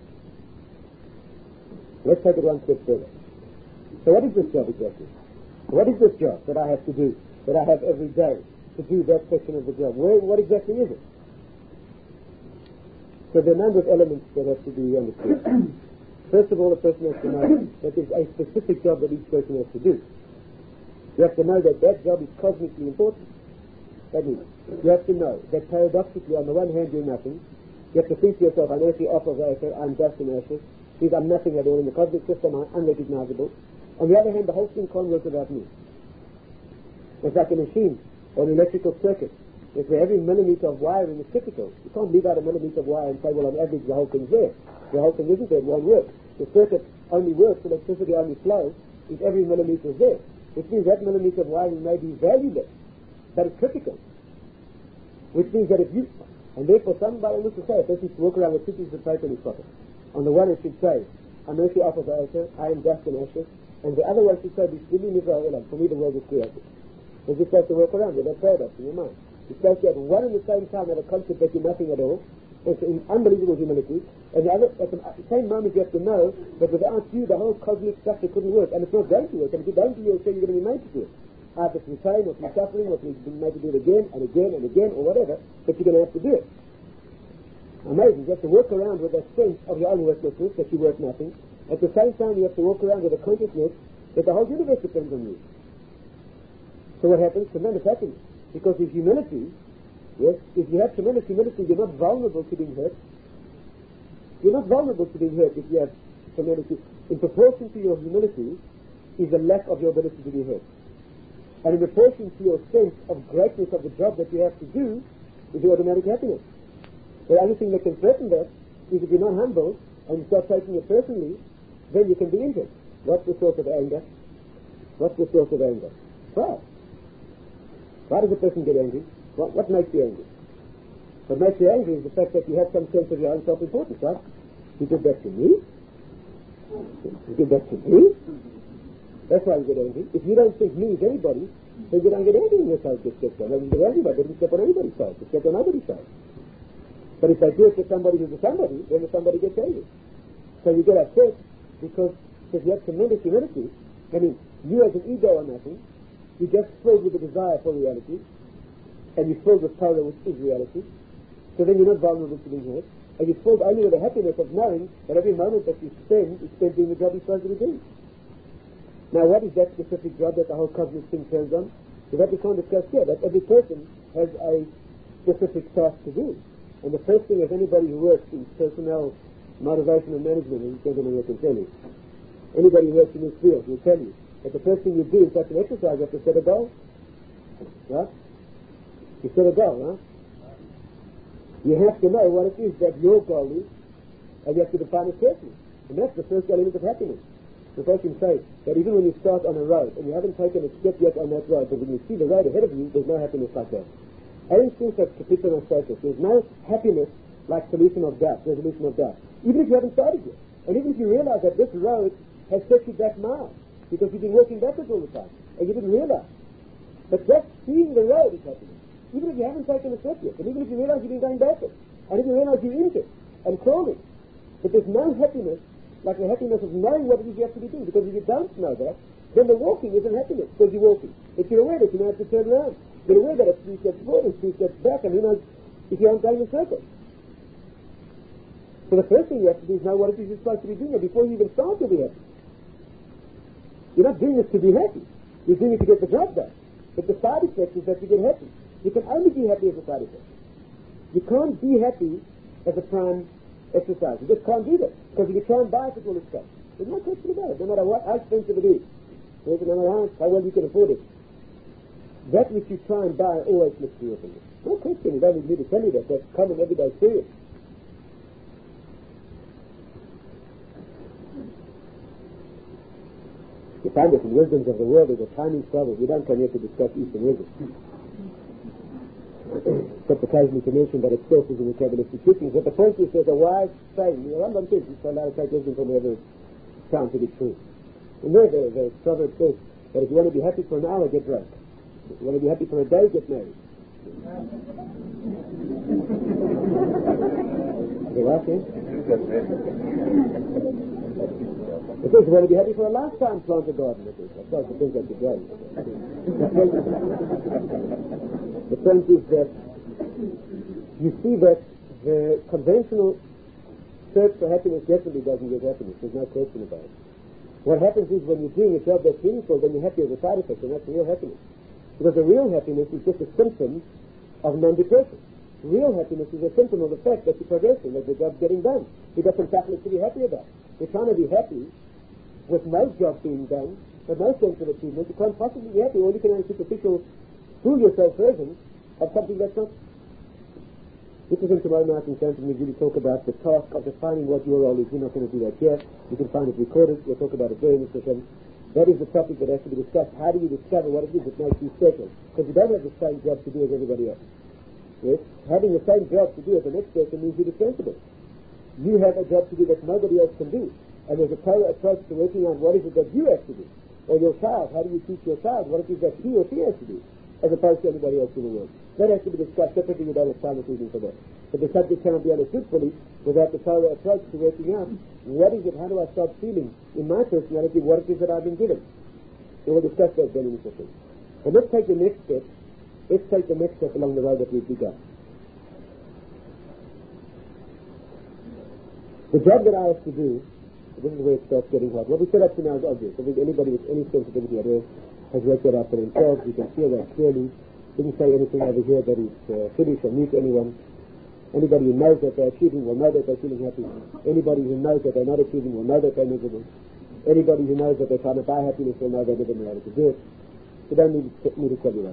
Let's take it one step further. So what is this job exactly? What is this job that I have to do, that I have every day to do that section of the job? What exactly is it? So there are a number of elements that have to be understood. First of all, a person has to know that there's a specific job that each person has to do. You have to know that that job is cosmically important. That means you have to know that paradoxically, on the one hand, you're nothing. You have to think to yourself, I'm earthly off of aether, I'm dust and ashes. Means I'm nothing at all in the cosmic system, I'm unrecognizable. On the other hand, the whole thing can't work without me. It's like a machine or an electrical circuit. If every millimeter of wiring is critical, you can't leave out a millimeter of wire and say, well, on average, the whole thing's there. The whole thing isn't there. It won't work. The circuit only works, electricity only flows, if every millimeter is there. Which means that millimeter of wiring may be valueless, but it's critical. Which means that if you, and therefore somebody looks to say, a person should walk around with two pieces of paper in his pocket. On the one it should say, I'm mercy off of the altar, I am dust and ashes, and the other one should say, Bismillah Nivra Elam, for me the world is created. You're just supposed to walk around with that paradox in your mind. You're supposed to have one and the same time have a concept that you're nothing at all. It's in unbelievable humility. And the other, at the same moment you have to know that without you the whole cosmic structure couldn't work. And it's not going to work. And if you don't do it, you're going to be made to do it. Either through pain or through suffering or through being made to do it again and again and again or whatever. But you're going to have to do it. Amazing. You have to walk around with a sense of your own worthlessness, that you're worth nothing. At the same time you have to walk around with a consciousness that the whole universe depends on you. So what happens? Tremendous happiness. Because with humility, yes, if you have tremendous humility, you're not vulnerable to being hurt. You're not vulnerable to being hurt if you have tremendous. In proportion to your humility is the lack of your ability to be hurt. And in proportion to your sense of greatness of the job that you have to do is your automatic happiness. The only thing that can threaten that is if you're not humble and you start taking it personally, then you can be injured. What's the source of anger? What's the source of anger? Pride. Why does a person get angry? What makes you angry? What makes you angry is the fact that you have some sense of your own self-importance, right? You did that to me? You did that to me? That's why you get angry. If you don't think me is anybody, then you don't get angry when yourself gets stepped on. You get angry by getting stepped on anybody's side. You step on nobody's side. But if they do it to somebody who's a somebody, then the somebody gets angry. So you get upset because you have tremendous humility. I mean, you as an ego are nothing. You're just filled with the desire for reality, and you're filled with power, which is reality. So then you're not vulnerable to being hurt, and you're filled only with the happiness of knowing that every moment that you spend is spent doing the job you're supposed to be doing. Now, what is that specific job that the whole cosmic thing turns on? So that we can't discuss here. That every person has a specific task to do. And the first thing is anybody who works in personnel, motivation and management, and gentlemen, I can tell you, anybody who works in this field will tell you that the first thing you do in such an exercise, you have to set a goal. Right? You set a goal, huh? You have to know what it is that your goal is, and you have to define it carefully. And that's the first element of happiness. The person says that even when you start on a road, and you haven't taken a step yet on that road, but when you see the road ahead of you, there's no happiness like that. Alan Smith has capitulum status. There's no happiness like resolution of doubt. Even if you haven't started yet. And even if you realize that this road has set you back miles, because you've been walking backwards all the time, and you didn't realize. But just seeing the road is happiness. Even if you haven't taken a step yet, and even if you realize you've been going backwards, and if you realize you're injured and crawling, but there's no happiness like the happiness of knowing what it is you have to be doing, because if you don't know that, then the walking isn't happiness, because you're walking. If you're aware that you now have to turn around, you're aware that it's 3 steps forward and 3 steps back, and who knows if you aren't going in circles. So the first thing you have to do is know what it is you're supposed to be doing, and before you even start, you'll be happy. You're not doing this to be happy. You're doing it to get the job done. But the side effect is that you get happy. You can only be happy as a side effect. You can't be happy as a prime exercise. You just can't do that. Because if you try and buy it, it will escape. There's no question about it. No matter how expensive it is. No matter how well you can afford it. That which you try and buy always looks real for you. No question. You don't need me to tell you that. That's common everyday experience. You find that in wisdoms of the world there's a timing problem. We don't come here to discuss Eastern wisdom. Except occasionally to mention that it sources in the Kabbalistic teachings. But the point is there's a wise saying. The Rambam says he's allowed to take wisdom from wherever it's found to be true. And there the proverb says that if you want to be happy for an hour, get drunk. If you want to be happy for a day, get married. Is it right, eh? It says you want to be happy for a lifetime, plant a garden. That's the thing that you're doing. The point is that you see that the conventional search for happiness definitely doesn't get happiness. There's no question about it. What happens is when you're doing a job that's meaningful, then you're happy as a side effect, and that's real happiness. Because the real happiness is just a symptom of non-depression. Real happiness is a symptom of the fact that you're progressing, that the job's getting done. You've got some catalyst to be happy about. You're trying to be happy with no job being done, but no sense of achievement. You can't possibly be happy. All you can only superficial fool yourself present, of something that's not. This is in tomorrow night in Sanford, we really talk about the task of defining what your role is. We're not going to do that here. You can find it recorded. We'll talk about it during this session. That is the topic that has to be discussed. How do you discover what it is that makes you special? Because you don't have the same job to do as everybody else. Yes? Having the same job to do as the next person means you're dispensable. You have a job to do that nobody else can do. And there's a Torah approach to working on what is it that you have to do. Or your child, how do you teach your child what it is that he or she has to do, as opposed to anybody else in the world. That has to be discussed separately. We don't have time this evening for that. But the subject cannot be understood fully without the Torah approach to working out what is it, how do I start feeling in my personality what it is that I've been given. So we'll discuss that then in a second. But let's take the next step. Let's take the next step along the road that we've begun. The job that I have to do, this is where it starts getting hard. What we set up to now is obvious. I think anybody with any sensitivity at all has worked that out for themselves. You can feel that clearly. Didn't say anything over here that is foolish or mute anyone. Anybody who knows that they're achieving will know that they're feeling happy. Anybody who knows that they're not achieving will know that they're miserable. Anybody who knows that they're trying to buy happiness will know they never know how to do it. You don't need me to tell you that.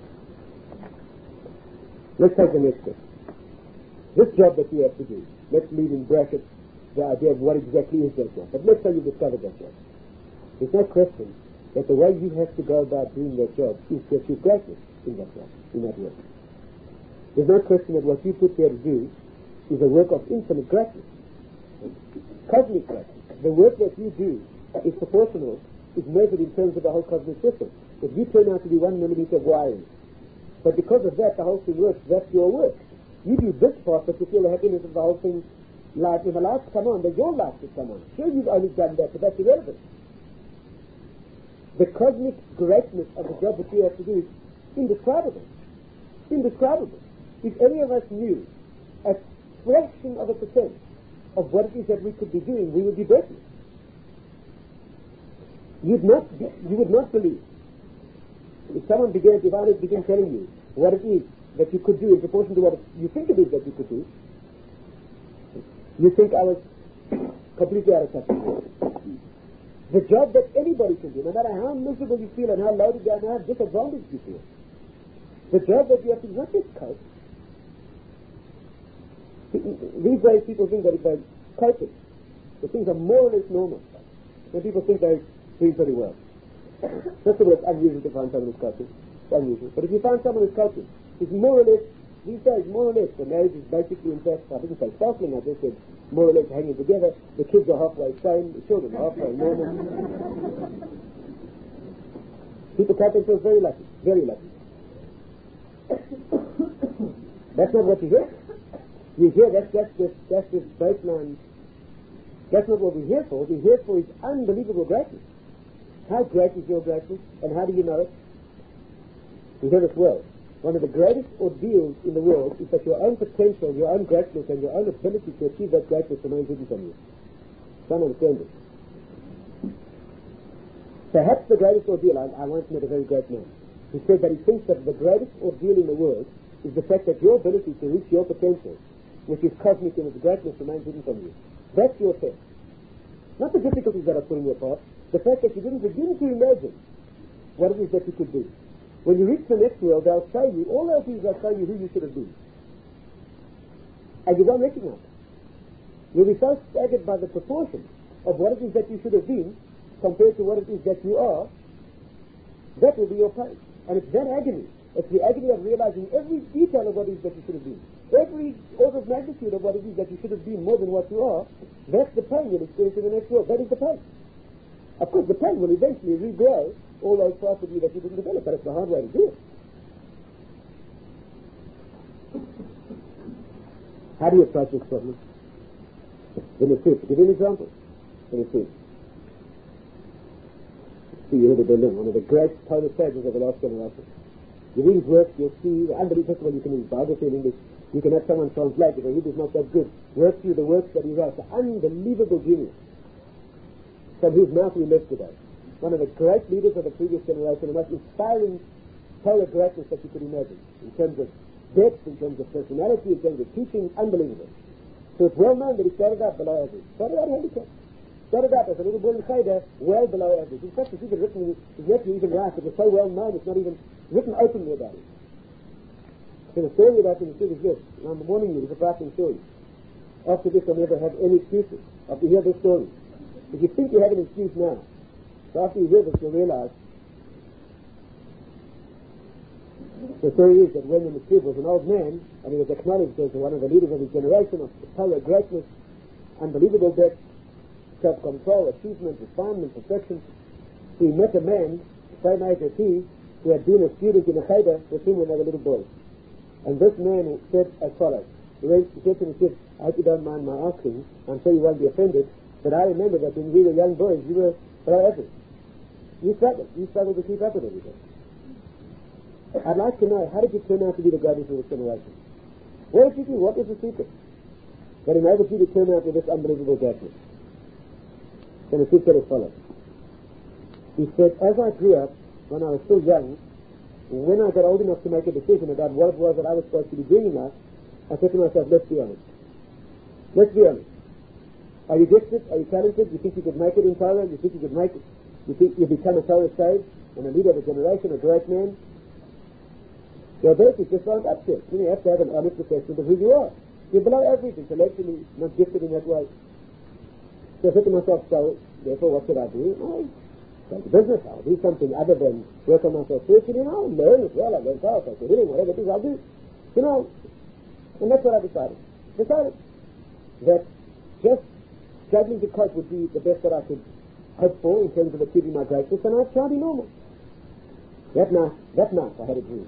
Let's take the next step. This job that you have to do, let's leave in brackets the idea of what exactly is that job. But let's say you've discovered that job. There's no question that the way you have to go about doing that job is to achieve greatness in that job, in that work. There's no question that what you put there to do is a work of infinite greatness, cosmic greatness. The work that you do is proportional, is measured in terms of the whole cosmic system. If you turn out to be 1 millimeter of wiring, but because of that the whole thing works, that's your work. You do this part, but you feel the happiness of the whole thing. Like if a light come on, then your light should come on. Sure, you've only done that, but that's irrelevant. The cosmic greatness of the job that you have to do is indescribable. Indescribable. If any of us knew a fraction of a percent of what it is that we could be doing, we would be breathless. You would not believe. If someone began telling you what it is that you could do in proportion to what you think it is that you could do, you think I was completely out of touch. The job that anybody can do, no matter how miserable you feel and how loaded down and how disadvantaged you feel, the job that you have to not just cope. These days people think that if they're coping, the things are more or less normal. When people think they're doing pretty well. First of all, it's unusual to find someone who's coping. It's unusual. But if you find someone who's coping, it's more or less, these days, more or less, the marriage is basically, in fact, I didn't say sparkling, I just said more or less hanging together. The kids are halfway sane, the children are halfway normal. People count themselves very lucky, very lucky. That's not what you hear. You hear that's this baseline. That's not what we're here for. What we're here for is unbelievable greatness. How great is your greatness, and how do you know it? You hear this well. One of the greatest ordeals in the world is that your own potential, your own greatness, and your own ability to achieve that greatness remains hidden from you. Don't understand it. Perhaps the greatest ordeal, I once met a very great man, who said that he thinks that the greatest ordeal in the world is the fact that your ability to reach your potential, which is cosmic in its greatness, remains hidden from you. That's your test. Not the difficulties that are putting you apart, the fact that you didn't begin to imagine what it is that you could do. When you reach the next world, they'll show you, all those things they'll show you who you should have been. And you won't recognize it. You'll be so staggered by the proportion of what it is that you should have been compared to what it is that you are. That will be your pain. And it's that agony. It's the agony of realizing every detail of what it is that you should have been. Every order of magnitude of what it is that you should have been more than what you are. That's the pain you'll experience in the next world. That is the pain. Of course, the pain will eventually regrow all those parts of you that you didn't develop, but it's the hard way to do it. How do you approach this problem? Let me see. To give you an example. Let me see. See, you heard of Berlin, one of the great Polish sages of the last generation. You read his works, you'll see, unbelievable, you can read biography in English, you can have someone translate it, or he is not that good. Work through the works that he wrote, the unbelievable genius from whose mouth we live today. One of the great leaders of the previous generation, the most inspiring Torah greatness that you could imagine, in terms of depth, in terms of personality, in terms of teaching, unbelievable. So it's well known that he started out below average. Started out handicapped. Started out as a little boy in Cheder, well below average. In fact, it's even written, his nephew even writes, it was so well known, it's not even written openly about it. So the story about the Yeshiva is this, and I'm warning you, it's a frightening story. After this, I'll never have any excuses. After you hear this story. If you think you have an excuse now, so after you hear this, you'll realize the story is that when the Yeshiva was an old man, and he was acknowledged as one of the leaders of his generation of power, greatness, unbelievable depth, self-control, achievement, refinement, perfection, he met a man, the same age as he, who had been a student in a cheder with him when they were little boys. And this man said as follows. He said to me, I hope you don't mind my asking, I'm sure you won't be offended, but I remember that when we were young boys, you were below average. You struggled to keep up with everything. I'd like to know, how did you turn out to be the greatest of this generation? What did you do? What was the secret that enabled you to turn out with this unbelievable greatness? Then the said as follows. He said, as I grew up, when I was still young, when I got old enough to make a decision about what it was that I was supposed to be doing in life, I said to myself, let's be honest. Let's be honest. Are you gifted? Are you talented? You think you could make it in Torah? You think you could make it? You think you'll become a Torah sage and a leader of a generation, a great man? Your abilities just aren't up to it. You have to have an honest assessment of who you are. You're below average, intellectually, not gifted in that way. So I said to myself, so therefore what should I do? I'll go to business. I'll do something other than work on myself spiritually. I'll learn as well. I'll learn Torah, I'll do whatever it is I'll do. You know, and that's what I decided. That just struggling to cope would be the best that I could hope for in terms of achieving my greatness, and I'd try to be normal. That night I had a dream.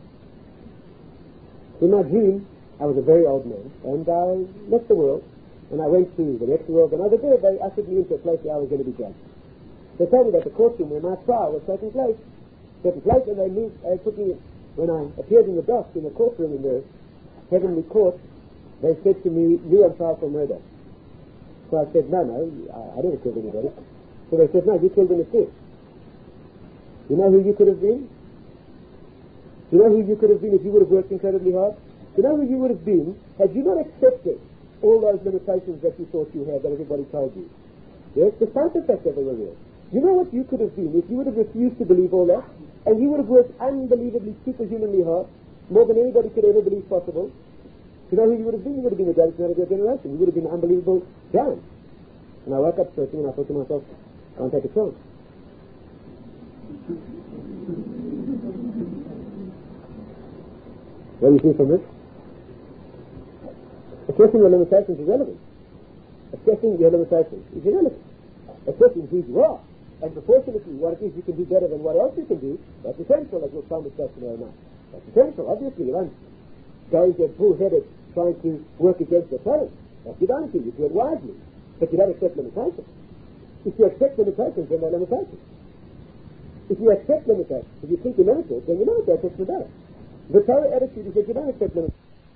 In my dream, I was a very old man, and I left the world, and I went to the next world, and over there they ushered me into a place where I was going to be judged. They told me that the courtroom where my trial was taking place, and they put me, when I appeared in the dock in the courtroom in the heavenly court, they said to me, you're on trial for murder. So I said, no, I never killed anybody. So they said, no, you killed an accused. You know who you could have been? You know who you could have been if you would have worked incredibly hard? You know who you would have been had you not accepted all those limitations that you thought you had, that everybody told you? Yes, despite the fact that they were real. You know what you could have been if you would have refused to believe all that, and you would have worked unbelievably, superhumanly hard, more than anybody could ever believe possible. You know who you would have been? You would have been the greatest man of your generation. You would have been an unbelievable giant. And I woke up searching, and I thought to myself, can't take a chance. What do you see from this? Assessing your limitations is relevant. Assessing your limitations is irrelevant. Assessing who you are, and proportionately what it is you can do better than what else you can do, that's essential, as we'll find discussed tomorrow night. That's essential. Obviously, you won't go and get bull-headed trying to work against your talent. That's your dynasty. You do it wisely. But you don't accept limitations. If you accept limitations, then they're limitations. If you accept limitations, if you think you're limited, then you're limited. That's the matter. The Torah attitude is that you don't accept limitations.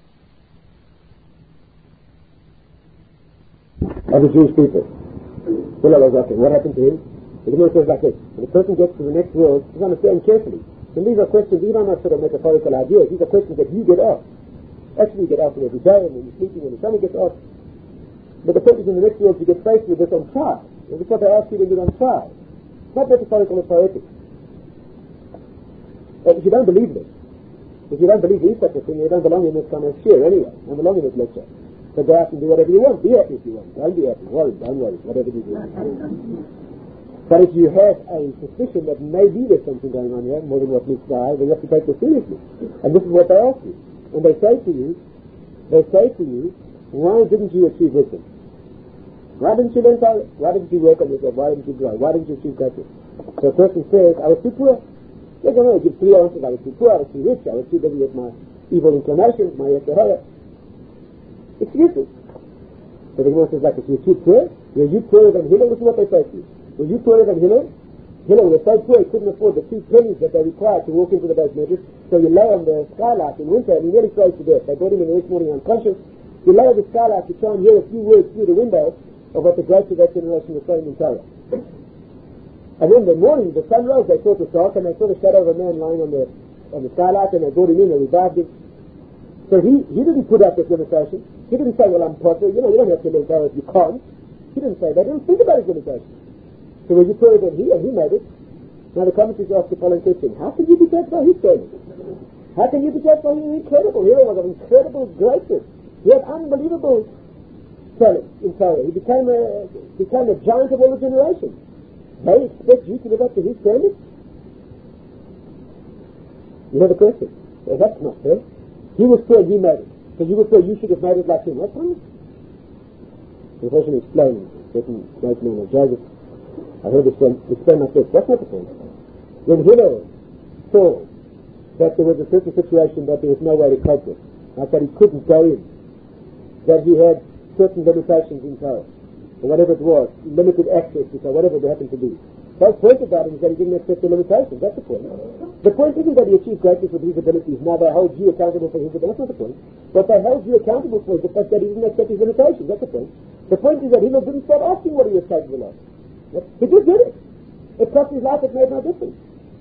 Of the Jewish people. What happened to him? The Gemara says like this: when a person gets to the next world, you understand carefully. And these are questions, these are not sort of metaphorical ideas, these are questions that you get asked. Actually you get asked every day, and when you're sleeping, when your stomach gets asked. But the point is, in the next world you get faced with this on trial. And this is what they ask you when you're on trial. It's not metaphorical or poetic. If you don't believe this, if you don't believe there is such a thing, you don't belong in this kind of sphere anyway. You don't belong in this lecture. So go out and do whatever you want. Be happy if you want. Don't be happy. Don't worry. Whatever you do. But if you have a suspicion that maybe there's something going on here, more than what meets the eye, then you have to take this seriously. And this is what they ask you. And they say to you, why didn't you achieve wisdom? Why didn't you learn Torah? Why didn't you work on yourself? Why didn't you grow? Why didn't you achieve greatness? So a person says, I was too poor. They can only give three answers. I was too poor, I was too rich, I was too busy with my evil inclinations, my Yetzirah. Excuses. So the Gemara says like this: you're too poor? Were you poorer than Hillel? This is what they say to you. Were you poorer than Hillel? Hillel was so poor he couldn't afford the 2 pennies that they required to walk into the base measures, so he lay on the skylight in winter and he nearly froze to death. They brought him in the next morning unconscious. He lay on the skylight to try and hear a few words through the window of what the greats of that generation were saying in Torah. And in the morning, the sun rose, they thought it was dark, and they saw the shadow of a man lying on the skylight, and they brought him in and revived him. So he didn't put up this limitation. He didn't say, well, I'm potter, you don't have to live there if you can't. He didn't say that. He didn't think about his limitation. So was you poorer than he? And he made it. Now the commentaries ask the following question: how could you be judged by his standards? How can you be judged by him? Incredible. Here was of incredible greatness. He had unbelievable talent in Torah. He became a giant of all the generations. They expect you to live up to his standards? You have a question. Well, that's not fair. He was fair, he made it. So you would say you should have made it like him. What's wrong? The person explained, certain great man of Joseph, I heard this one explain like this. That's not the point. When Hillel saw that there was a certain situation that there was no way to cope with, like that he couldn't go in, that he had certain limitations in Torah, or whatever it was, limited access to Torah, whatever it happened to be. The whole point about him is that he didn't accept the limitations. That's the point. The point isn't that he achieved greatness with his abilities. Now they hold you accountable for his abilities. That's not the point. What they held you accountable for is the fact that he didn't accept his limitations. That's the point. The point is that he didn't start asking what he was capable of. He just did it. It cost his life. It made no difference.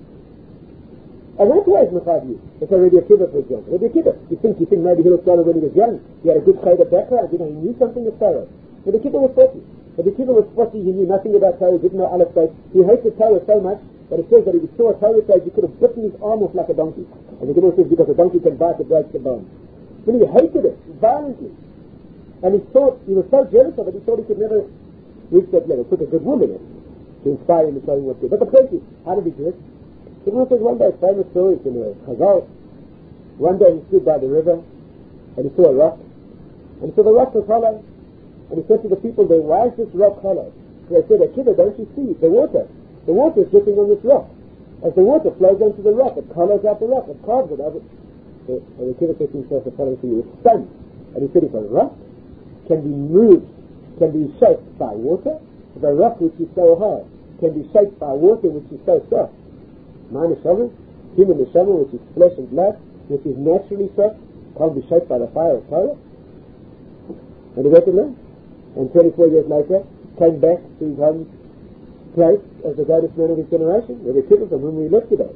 And that's why it's Machad you. It's a Rabbi Akiva, for example. Rabbi Akiva, you think maybe he looked down when he was young. He had a good Cheder background. He knew something of Torah. Rabbi Akiva was 40. Rabbi Akiva was 40. He knew nothing about Torah. He didn't know Aleph Beis. He hated Torah so much that it says that if he saw a Torah page, he could have bitten his arm off like a donkey. And the Gemara says because a donkey can bite, it breaks the bone. But he hated it violently. And he was so jealous of it, he thought he could never reach that level. Put a good woman in it to inspire him to tell him what to do. But the point is, how did he do it? The Gemara says one day, famous story in the Chazal. One day he stood by the river and he saw a rock. And he saw the rock was hollow. And he said to the people there, why is this rock hollow? So they said, Akiva, don't you see the water? The water is dripping on this rock. As the water flows onto the rock, it hollows out the rock, it carves it over. So Akiva said to himself, the following thing, he was stunned. And he said, if a rock can be moved, can be shaped by water, if a rock which is so hard can be shaped by water which is so soft, my neshama, human neshama, which is flesh and blood, which is naturally soft, can't be shaped by the fire of Torah. And he went to learn. And 24 years later, came back to his home place as the greatest man of his generation, with the Akiva from whom we live today.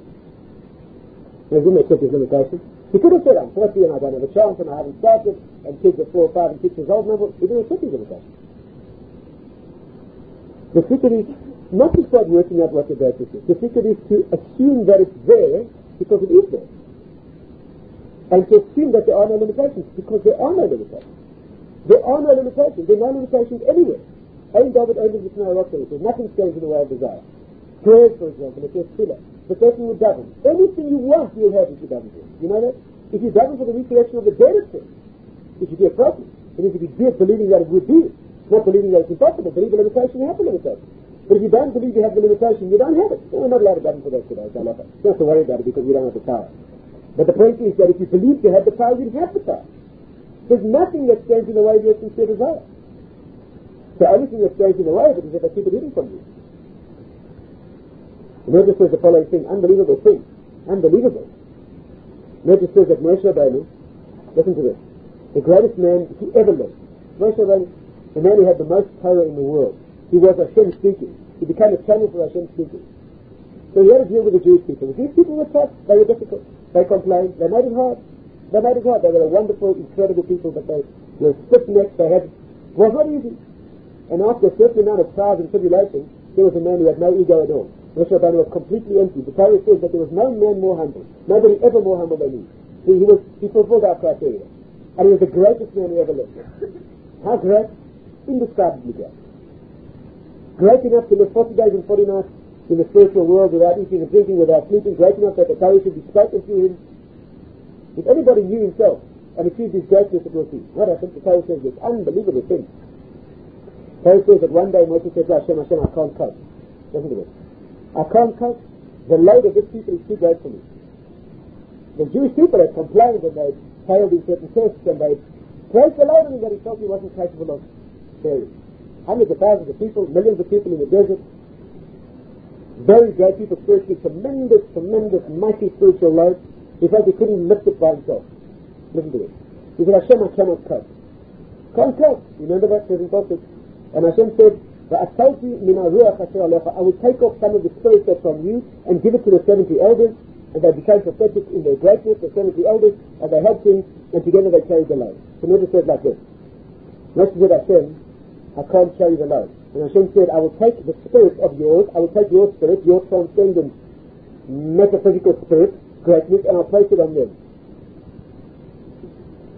He didn't accept his limitations. He could have said, I'm 40 and I don't have a chance and I haven't started, and kids are 4, 5 and 6 years old. No, he didn't accept his limitations. The secret is not to start working out what the greatness is. The secret is to assume that it's there because it is there. And to assume that there are no limitations because there are no limitations. There are no limitations. There are no limitations anywhere. Ein David Ovid with no rock. There's nothing stands in the way of desire. Prayers, for example, it says tefillah. The person who doesn't. Anything you want, you'll have if you doesn't do it. You know that? If you doesn't for the resurrection of the dead, it should be a problem. It needs to be good believing that it would be. Not believing that it's impossible. Believe the limitation, you have the limitation. But if you don't believe you have the limitation, you don't have it. We're not allowed to govern for that today. Don't have to worry about it because we don't have the power. But the point is that if you believe you have the power, you have the power. There's nothing that stands in the way of your sincere desire. The only thing that stands in the way of it is if they keep it hidden from you. Notice says the following thing, unbelievable thing. Unbelievable. Notice says that Moshe Rabbeinu, listen to this, the greatest man who ever lived. Moshe Rabbeinu, the man who had the most Torah in the world. He was Hashem speaking. He became a channel for Hashem speaking. So he had to deal with the Jewish people. These people were tough. They were difficult. They complained. They made it hard. They made it hard. They were a wonderful, incredible people, but they were stiff-necked. It was not easy. And after a certain amount of trials and tribulations, there was a man who had no ego at all. Moshe Rabbeinu was completely empty. The Torah says that there was no man more humble. Nobody ever more humble than him. He fulfilled our criteria. And he was the greatest man who ever lived. How great? Indescribably great. Great enough to live 40 days and 40 nights in the spiritual world without eating and drinking, without sleeping. Great enough that the Torah should be spoken to him. If anybody knew himself and achieved his greatness, it was he. What happened? The Torah says this unbelievable thing. The Torah says that one day Moshe said to Hashem, I can't cope. Listen to this. I can't cope. The load of this people is too great for me. The Jewish people had complained and they failed in certain tests and they placed the load on him that he felt he wasn't capable of bearing. Hundreds of thousands of people, millions of people in the desert, very great people spiritually, tremendous, mighty spiritual load. He felt he couldn't lift it by himself. Listen to this. He said, Hashem, I cannot cope. Can't cope. Remember that? And Hashem said, I will take off some of the spirit that's from you and give it to the 70 elders, and they became prophetic in their greatness, the 70 elders, and they had things, and together they carried the load. So Moses said like this. Moses said, Hashem, I can't carry the load. And Hashem said, I will take the spirit of yours, I will take your spirit, your transcendent metaphysical spirit, greatness, and I'll place it on them.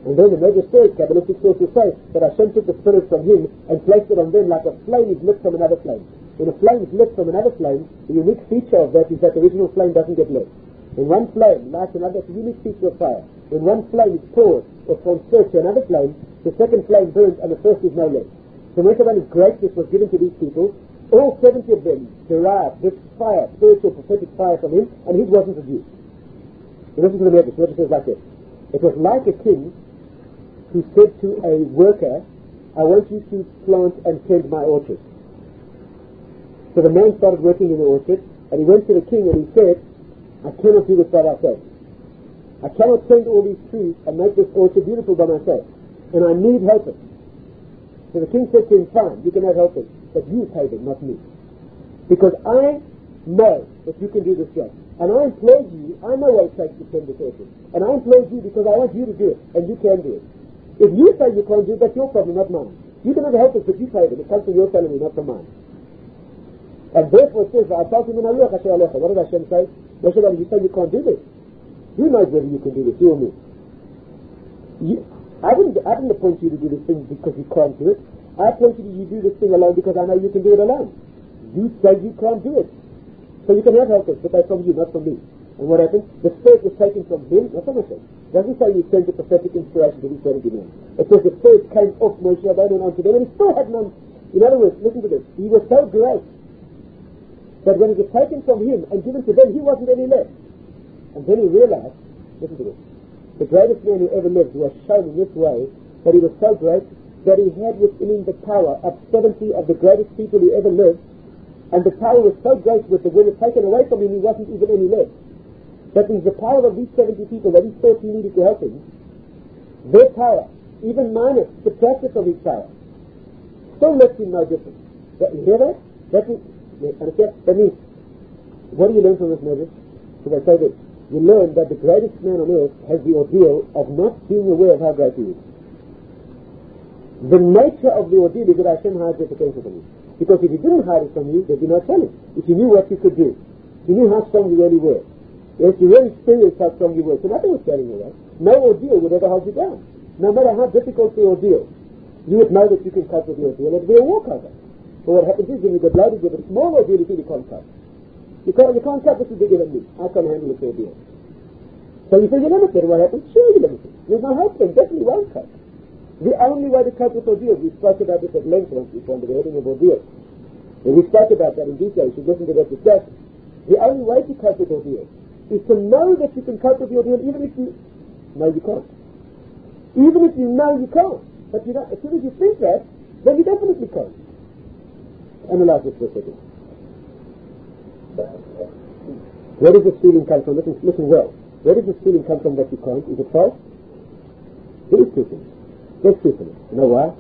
And then the Medrash Kabbalistic sources say that Hashem took the spirit from him and placed it on them like a flame is lit from another flame. When a flame is lit from another flame, the unique feature of that is that the original flame doesn't get lit. When one flame lights another, it's a unique feature of fire. When one flame is poured or transferred to another flame, the second flame burns and the first is no less. So when greatness was given to these people, all 70 of them derived this fire, spiritual prophetic fire from him, and his wasn't reduced. So listen to the Medrash. It says like this. It was like a king who said to a worker, I want you to plant and tend my orchard. So the man started working in the orchard, and he went to the king and he said, I cannot do this by myself. I cannot tend all these trees and make this orchard beautiful by myself. And I need helpers. So the king said to him, fine, you can have helpers, but you pay them, not me. Because I know that you can do this job. And I employed you, I know what it takes to tend this orchard. And I employed you because I want you to do it, and you can do it. If you say you can't do it, that's your problem, not mine. You can have helpers, but you pay them. It comes from your salary, not from mine. And therefore it says, what does Hashem say? You say you can't do this. Who knows whether you can do this, you or me? I didn't appoint you to do this thing because you can't do it. I appointed you to do this thing alone because I know you can do it alone. You say you can't do it. So you can have helpers, but they're from you, not from me. And what happens? The spirit was taken from him, not from Hashem. It doesn't say he sent the prophetic inspiration to these 70 men. It says the spirit came off Moshe Rabbeinu and onto them, and he still had none. In other words, listen to this. He was so great that when it was taken from him and given to them, he wasn't any less. And then he realized, listen to this, the greatest man who ever lived was shown in this way that he was so great that he had within him the power of 70 of the greatest people who ever lived, and the power was so great with the when it taken away from him, he wasn't even any less. That means the power of these 70 people that he thought he needed to help him, their power, even minus, subtracted from his power, still left him no different. You hear that? That means, what do you learn from this message? So I say this. You learn that the greatest man on earth has the ordeal of not being aware of how great he is. The nature of the ordeal is that Hashem hides his attention from you. Because if he didn't hide it from you, there'd be no telling. If you knew what you could do, if you knew how strong you really were, if you really experienced how strong you were, so nothing was telling you that. No ordeal would ever hold you down. No matter how difficult the ordeal, you would know that you can cope with the ordeal. It would be a walkover. But what happens is when you get loaded with a small ordeal, you feel you can't cope. You can't cope, this is bigger than me. I can't handle this ordeal. So you feel you're limited. What happens? Sure, you're limited. There's no hope then. Definitely won't cope. The only way to cope with ordeals, we spoke about this at length once before under the heading of ordeals. And we spoke about that in detail. You should listen to that discussion. The only way to cope with ordeals is to know that you can cope with the ordeal even if you know you can't. Even if you know you can't. But you don't, as soon as you think that, then you definitely can't. Analyze this for a second. Where does this feeling come from? Listen well. Where does this feeling come from that you can't? Is it false? There is truth in it. There's truth in it. You know why?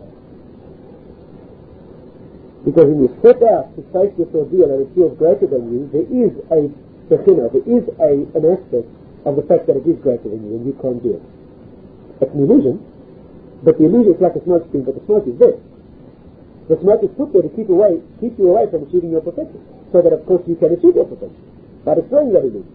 Because when you set out to face this ordeal and it feels greater than you, there is a bechina, there is an aspect of the fact that it is greater than you and you can't do it. It's an illusion, but the illusion is like a smoke screen, but the smoke is there. The smoke is put there to keep you away from achieving your perfection, so that of course you can achieve your perfection by destroying that illusion.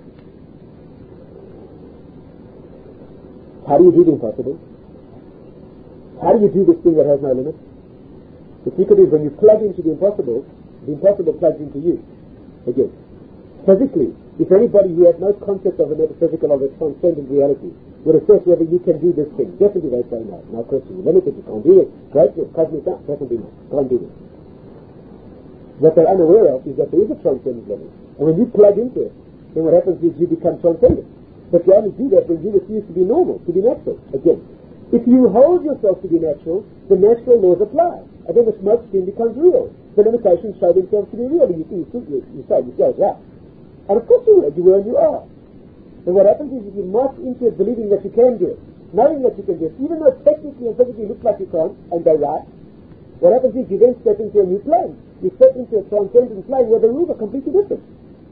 How do you do the impossible? How do you do this thing that has no limit? The secret is when you plug into the impossible plugs into you. Again, physically, if anybody who has no concept of a metaphysical of a transcendent reality would assess whether you can do this thing, definitely they say no. No question. You're limited, you can't do it. Great, cosmic stuff, definitely not. Can't do this. What they're unaware of is that there is a transcendent level. And when you plug into it, then what happens is you become transcendent. But you only do that when you refuse to be normal, to be natural. Again, if you hold yourself to be natural, the natural laws apply. And then the smoke screen becomes real. The limitations show themselves to be real. And you say, yeah. And of course you were and you are. And what happens is if you march into it believing that you can do it, knowing that you can do it, even though technically and physically it looks like you can't, and go right, what happens is you then step into a new plane. You step into a transcendent plane where the rules are completely different.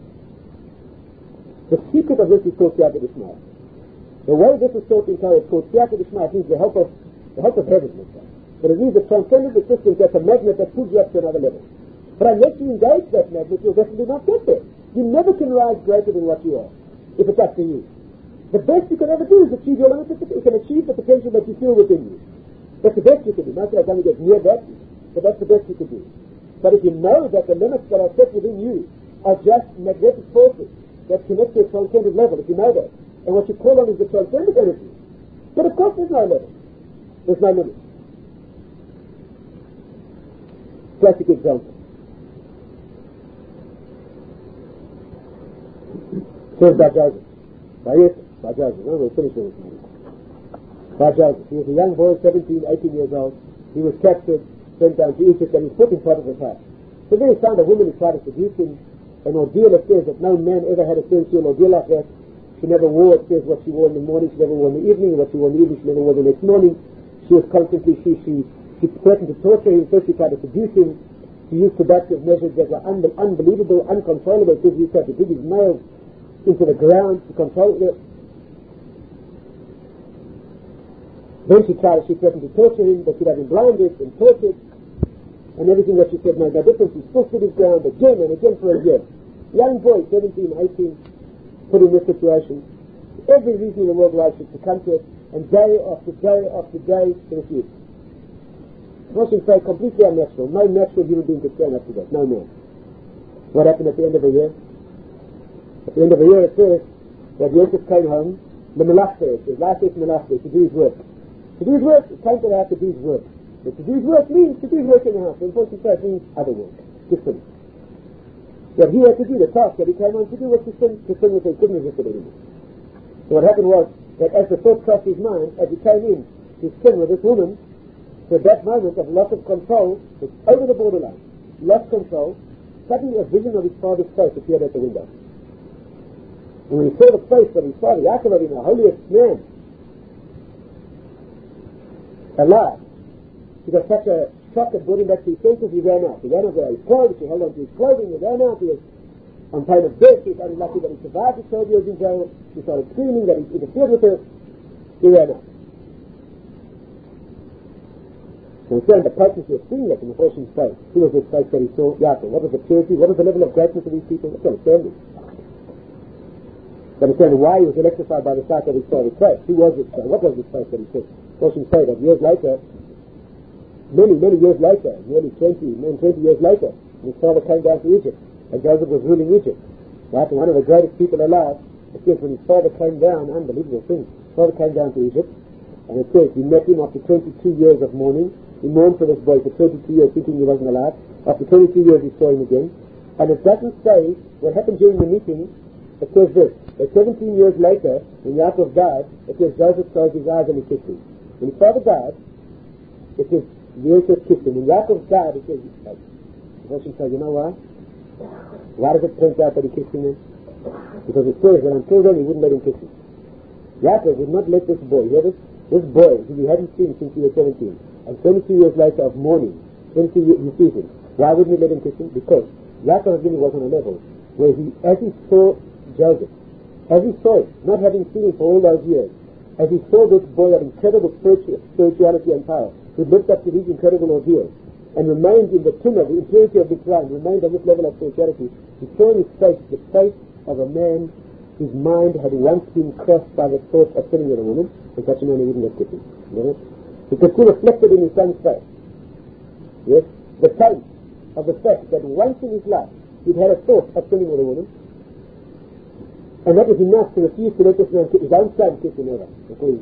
The secret of this is called Siyata D'Shmaya. The way this is taught in Torah is called Siyata D'Shmaya. It means the help of heaven, let's say. But it means a transcendent existence that's a magnet that pulls you up to another level. But unless you engage that magnet, you'll definitely not get there. You never can rise greater than what you are, if it's up to you. The best you can ever do is achieve your limited potential. You can achieve the potential that you feel within you. That's the best you can do. Most of the time you get near that, but that's the best you can do. But if you know that the limits that are set within you are just magnetic forces that connect to a transcendent level, if you know that, and what you call on is the transcendent energy, but of course there's no limit. There's no limit. Classic example. Says by Joseph. By Joseph. No, we'll finish with this. By Joseph. He was a young boy, 17, 18 years old. He was captured, sent down to Egypt, and he was put in Potiphar's house. The very found a woman who tried to seduce him. An ordeal, it says that no man ever had a sensual ordeal like that. She never wore, it says, what she wore in the morning, she never wore in the evening, and what she wore in the evening, she never wore the next morning. She was constantly, she threatened to torture him. First she tried to seduce him. She used seductive measures that were unbelievable, uncontrollable. Because he tried to dig his nails into the ground to control it. Then she threatened to torture him, but she'd have him blinded and tortured, and everything that she said made no difference. He still stood his ground again and again for a year. Young boy, 17, 18, put in this situation. Every reason in the world why she should come to it, and day after day after day she refused. Nothing so completely unnatural. No natural human being could stand up to that. No man. What happened at the end of the year? At the end of the year it says that Yosef came home, the Melachta, his last day Melachta, to do his work. To do his work, he came to the house to do his work. But to do his work means to do his work in the house. The important thing means other work. Different. What he had to do, the task that he came on to do was to sin with him. He couldn't resist it anymore. So what happened was that as the thought crossed his mind, as he came in to sin with this woman, so at that moment of loss of control, was over the borderline, lost control, suddenly a vision of his father's face appeared at the window. And when he saw the face of his father, Yaakov, the holiest man alive, he got such a shock that brought him back to his senses. He ran out. He ran out with his clothes. He held on to his clothing. He ran out. He was on pain of death. He was only lucky that he survived. He told you he was in jail. He started screaming that he interfered with her. He ran out. So he the potency of seeing that in the person's face. Who was this face that he saw? Yaakov. What was the purity? What was the level of greatness of these people? Let's understand this. To understand why he was electrified by the sight of his father's face. Who was this face? What was this face that he saw? Person say that years later, many years later, nearly 20 years later, his father came down to Egypt, and Joseph was ruling Egypt. Right? And one of the greatest people alive, it says when his father came down, unbelievable thing, his father came down to Egypt, and it says he met him after 22 years of mourning. He mourned for this boy for 22 years thinking he wasn't alive. After 22 years he saw him again. And it doesn't say what happened during the meeting. It says this, that 17 years later, when Yaakov died, it says Joseph closed his eyes and he kissed him. When his father died, it says Joseph kissed him. When Yaakov died, it says, the person says, you know why? Why does it turn out that he kissed him then? Because it says that until then he wouldn't let him kiss him. Yaakov would not let this boy, hear this? This boy, who he hadn't seen since he was 17, and 22 years later of mourning, 22 years he sees him. Why wouldn't he let him kiss him? Because Yaakov really was on a level where he, as he saw Joseph, as he saw it, not having seen him for all those years, as he saw this boy of incredible spirituality and power, who lived up to these incredible ordeals, and remained in the tin of the impurity of Mitzrayim, remained on this level of spirituality, he saw in his face the face of a man whose mind had once been crossed by the thought of sinning with a woman, and such a man he wouldn't let kiss him. You know? He could see reflected in his son's face. Yes? The pain of the fact that once in his life he'd had a thought of sinning with a woman, and that was enough to refuse to let this man kiss his own son kiss him ever.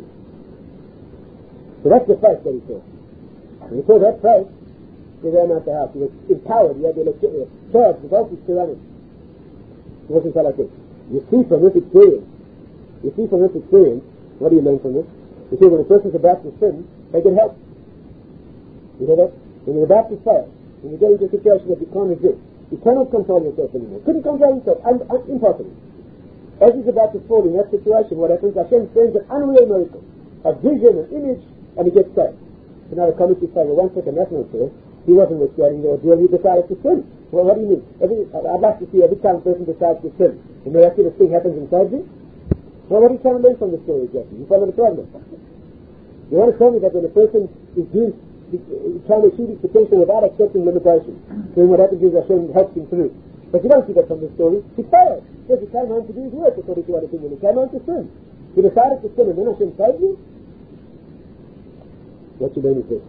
So that's the face that he saw. When he saw that face, he ran out the house. He was empowered. He had the electricity, charged, the voltage surrounding. He wasn't so like this. You see from this experience, what do you learn from this? You see, when a person's about to sin, they get help. You know that? When you're about to fail, when you get into a situation that you can't resist, you cannot control yourself anymore. Couldn't control yourself. Impossible. As he's about to fall in that situation, what happens? Hashem sends an unreal miracle, a vision, an image, and he gets saved. So now the commentaries say, well, one second, that's not fair. He wasn't withstanding the ordeal, he decided to sin. Well, what do you mean? I'd like to see every time a person decides to sin, the miraculous thing happens inside you. Well, what are you trying to learn from this story, Jackie? You follow the problem. You want to tell me that when a person is trying to achieve his potential without accepting limitations, then what happens is Hashem helps him through. But you don't see that from this story. He failed. Because he came home to do his work according to what opinion. He came home to sin. You decided to sin and then Hashem saved you? What you mean is this.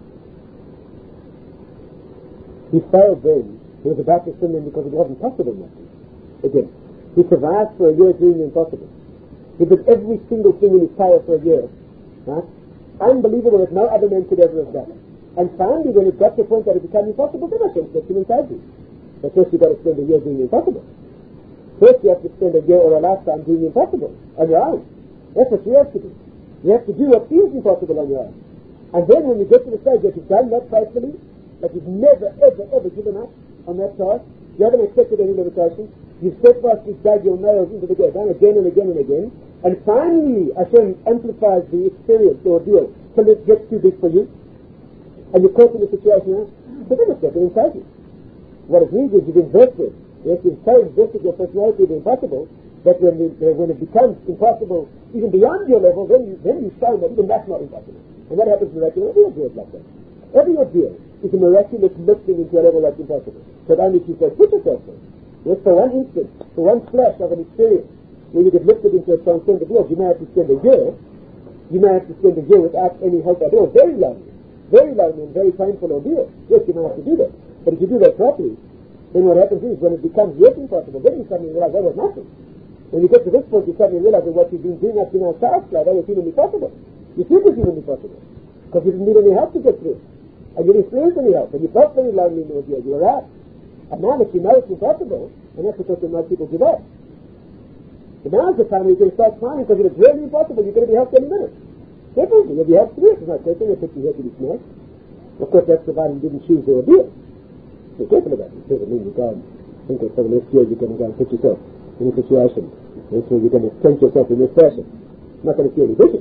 He failed then. He was about to sin then because it wasn't possible not to. Again, he survived for a year doing the impossible. He did every single thing in his power for a year. Right? Unbelievable that no other man could ever have done. And finally, when it got to the point that it became impossible, then Hashem stepped in and saved you. But first you've got to spend a year doing the impossible. First you have to spend a year or a lifetime doing the impossible on your own. That's what you have to do. You have to do what seems impossible on your own. And then when you get to the stage that you've done that faithfully, that you've never, ever, ever given up on that task, you haven't accepted any limitations, you've steadfastly dug your nails into the ground again and again and again, and finally Hashem amplifies the experience, the ordeal, till it gets too big for you, and you're caught in the situation now, so then it's getting inside you. What it means is you've invested, yes, you've so invested your personality in the impossible, that when it becomes impossible even beyond your level, then you show that even that's not impossible. And that happens miraculously. Every ordeal is like that. Every ordeal is a miraculous lifting into a level that's impossible. But only if you say, put yourself there. Yes, for one instant, for one flash of an experience, where you get lifted into a transcendent world, you may have to spend a year. You may have to spend a year without any help at all. Very lonely and very painful ordeal. Yes, you may have to do that. But if you do that properly, then what happens is, when it becomes yet impossible, then you suddenly realize that was nothing. When you get to this point, you suddenly realize that what you've been doing up to now, that was humanly possible. You think it's humanly possible, because you didn't need any help to get through. And you didn't experience any help, and you felt very lonely in the ordeal. You were out. And now that you know it's impossible, and that's because most people give up. But now's the time you're going to start smiling, because if it's really impossible, you're going to be helped any minute. Definitely, you'll be helped through it. It's not taking a picture here to be smashed. Of course, that's provided you didn't choose the ordeal. Be careful about it. It doesn't mean you go and think that for the next year you're going to go and put yourself in a situation, and so you're going to tempt yourself in this fashion. It's not going to cure any vision.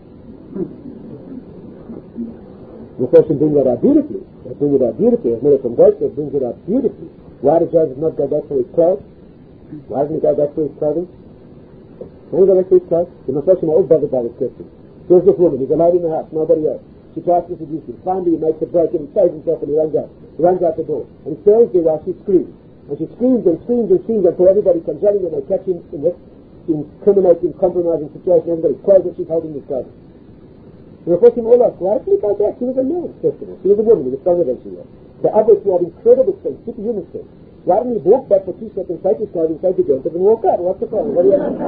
The person brings that out beautifully. They bring it out beautifully. As many from God said, brings it out beautifully. Why did Joseph not go back for his clothes? Why didn't he go back for his clothing? Why didn't he go back for his clothes? The Mephosheth all bothered by this question. There's this woman, he's alone in the house, nobody else. She tries to seduce him. Finally he makes a break and he saves himself and he runs out. He runs out the door. And he stands there while she screams. And she screams and screams and screams until everybody comes running and they catch him in this incriminating, compromising situation. Everybody cries that she's holding his clothing. And of course, him all asked, why didn't he go back? She was a man, first of all. She was a woman, he was stronger than she was. The others who had incredible strength, superhuman strength. Why didn't he walk back for 2 seconds, take his clothing, take the gentleman, and walk out? What's the problem? What do you have?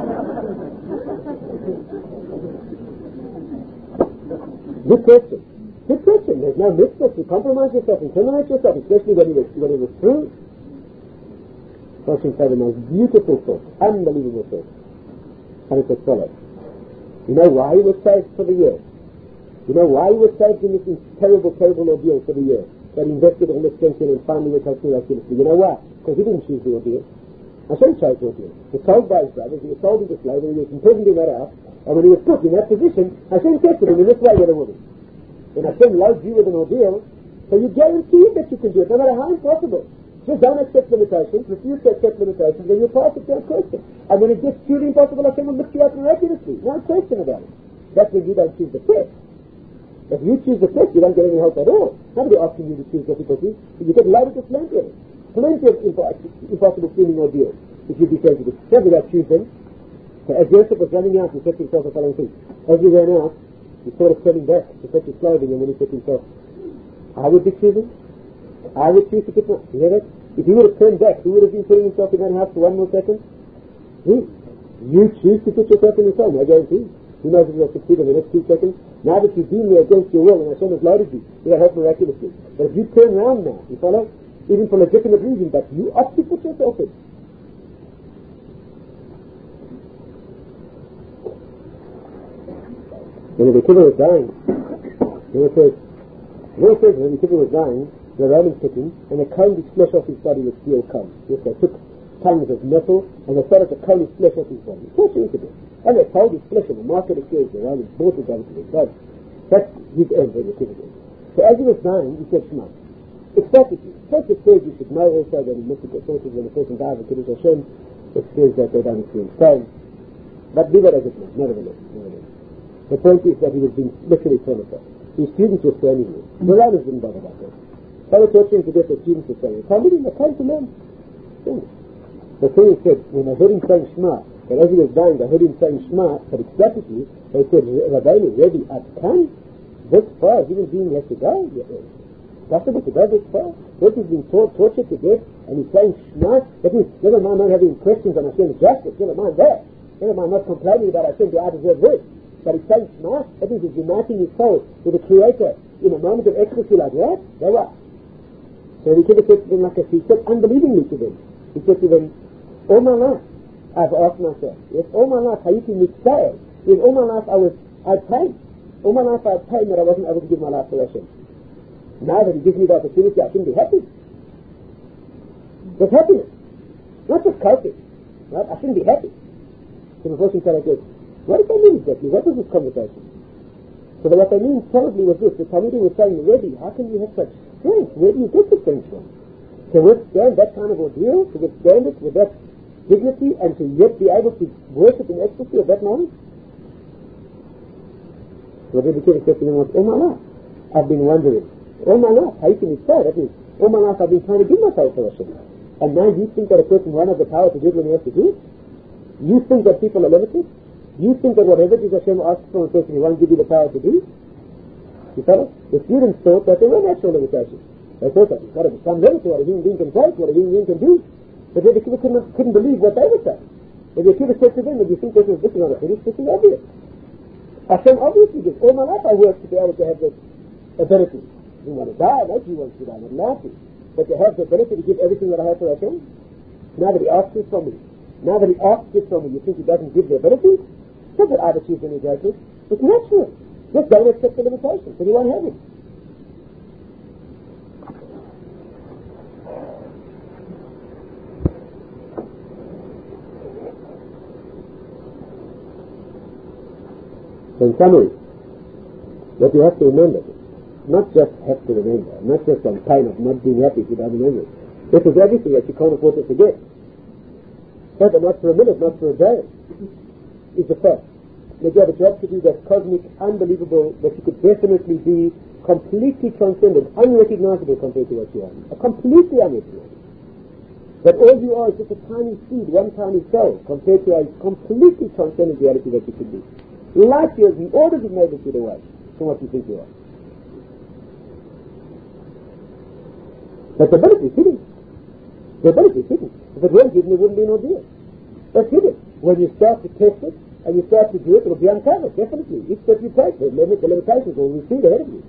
Good question. Good question. There's no mitzvah to compromise yourself, incriminate yourself, especially when he was through. Hashem said the most beautiful thought, unbelievable thought. And it's as follows. You know why he was saved for the year? You know why he was saved in this terrible, terrible ordeal for the year? That he invested all this strength in and finally was helped miraculously. You know why? Because he didn't choose the ordeal. Hashem chose the ordeal. He was sold by his brothers, he was sold into slavery, he was imprisoned in that house, and when he was put in that position, Hashem tested him in this way with a woman. When Hashem loads you with an ordeal, so you guarantee that you can do it, no matter how impossible. Just don't accept limitations, refuse to accept limitations, then you'll pass it, no question. And when it gets truly impossible, Hashem will lift you out miraculously. No question about it. That's when you don't choose the test. If you choose the test, you don't get any help at all. Nobody asking you to choose difficulties. You get loaded with plenty of it. Plenty of impossible seeming ordeals if you be sensitive. Never that choose them. So as Joseph was running out, he said to himself the following thing. As he ran out, he thought of turning back to fetch his clothing, and then he said to himself, I would be choosing. I would choose to get my... You hear that? If he would have turned back, who would have been putting himself in that house for 1 more second? He. You choose to put yourself in the home, I guarantee. Who knows if you'll succeed in the next 2 seconds? Now that you've been there against your will and Hashem has loaded you, you'll help miraculously. But if you turn around now, you follow? Even for legitimate reason, but you opt to put yourself in. When the Kibbutz was dying, it says when the Kibbutz was dying, the Romans took him and they combed his flesh off his body with steel combs. Yes, they took tongues of metal and they started to comb his flesh off his body. Of course he did it. And they sold his flesh in the market of Jews. The Romans bought it over to their blood. That's his end when the Kibbutz. So as he was dying, he said, Shema. Ecstatically. First it says you should know also that in mystical sources when a person dies of Kiddush Hashem, it says that they don't experience pain. But leave it as it may, nevertheless. The point is that he was being literally torn apart. His students were standing there. The Romans didn't bother about that. They were torturing to death, the students were standing there. They came to learn. The king said, when they heard him saying Shema, And as he was dying, they heard him saying Shema, but ecstatically, they said, Rabbeinu, Rebbe, Atkan, this far, human being has to go. Possible to go this far? This is being tortured to death, and he's saying Shema. That means, never mind not having questions on Hashem's justice, never mind that. Never mind not complaining about Hashem, the I-deserved work. But he's saying Shema, that means he's uniting his soul with the Creator in a moment of ecstasy like that. They were. So he said to them like this, he said unbelievingly to them. He said to them, all my life, I've asked myself, yes, all my life, Hayiti Mitzvah, yes, all my life I'd paid. All my life I'd paid that I wasn't able to give my life to Hashem. Now that he gives me the opportunity, I shouldn't be happy. There's happiness. Not just coping. Right? I shouldn't be happy. So the person said like this, what did they mean exactly? What was this conversation? So what they mean probably was this, the Talmudim was saying, Rebbe, how can you have such strength? Where do you get the strength from? To withstand that kind of ordeal, to withstand it with that dignity, and to yet be able to worship in ecstasy at that moment? So Rebbe Kiva said to them, all my life, I've been wondering. All my life, how can you say? That means, all my life I've been trying to give myself to Hashem. And now you think that a person won't have the power to do what he has to do? You think that people are limited? You think that whatever it is Hashem asks from a person, he won't give you the power to do? You follow? The students thought that there were natural limitations. They thought that it's got to be some limit to what a human being can take, what a human being can do. But Rebbe Kiva couldn't believe what they were saying. Rebbe Kiva said to them, if you think this is not a finish, this is obvious. Hashem obviously gives. All my life I worked to be able to have this ability. You want to die, not you want to die, not allowed to. But to have the ability to give everything that I have to Hashem, now that he asks it from me, you think he doesn't give the ability? It's not that I've achieved any greatness. It's natural. Just don't accept the limitations, and you won't have it. So in summary, what you have to remember, not just have to remember, not just on pain of not being happy if you don't remember it. This is everything that you can't afford to forget. But not for a minute, not for a day, is the fact that you have a job to do that's cosmic, unbelievable, that you could definitely be completely transcendent, unrecognizable compared to what you are. Completely unrecognizable. That all you are is just a tiny seed, one tiny cell, compared to a completely transcendent reality that you could be. Light years and orders of magnitude away from what you think you are. But the ability is hidden. The ability is hidden. If it weren't hidden, it wouldn't be an ordeal. That's hidden. When you start to test it, and you start to do it, it'll be uncovered, definitely. Each step you take, the limitations will recede ahead of you.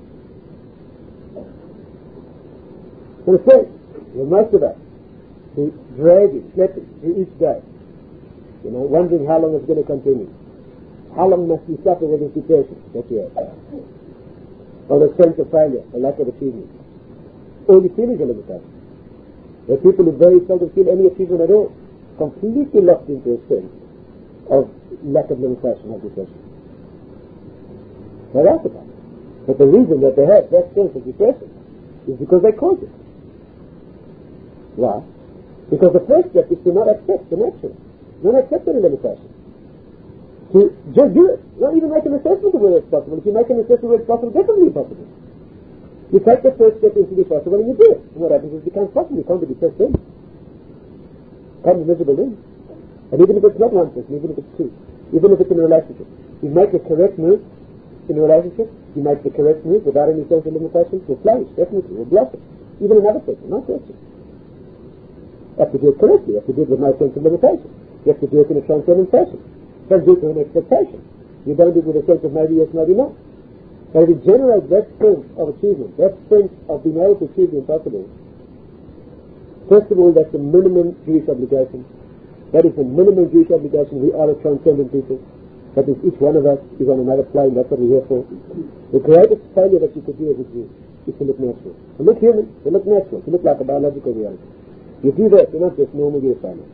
So it says, most of us, who dragging, sleeping through each day, wondering how long it's going to continue. How long must you suffer with this depression that you have? Or the sense of failure, the lack of achievement. All you feel is a limitation. There are people who very seldom feel any achievement at all, completely locked into a sense of lack of limitation, of depression. They're out about it. But the reason that they have that sense of depression is because they cause it. Why? Because the first step is to not accept the natural. Not accept any limitation. To just do it. Not even make an assessment of whether it's possible. If you make an assessment of whether it's possible, definitely possible. You take the first step into the possible and you do it. And what happens is it becomes possible. You can't be depressed then. You can't be miserable then. And even if it's not one person, even if it's two, even if it's in a relationship, you make the correct move in a relationship, you make the correct move without any sense of limitation, you'll flourish, definitely, you'll blossom. Even another person, not question. You have to do it correctly, you have to do it with no sense of limitation. You have to do it in a transcendent fashion. Don't do it with an expectation. You don't do it with a sense of maybe yes, maybe not. But if you generate that sense of achievement, that sense of being able to achieve the impossible, first of all, that's the minimum Jewish obligation. That is the minimum Jewish obligation. We are a transcendent people. That is, each one of us is on another plane. That's what we're here for. The greatest failure that you could do as a Jew is to look natural. To look human, to look natural, to look like a biological reality. You do that, you're not just normal, you're a failure.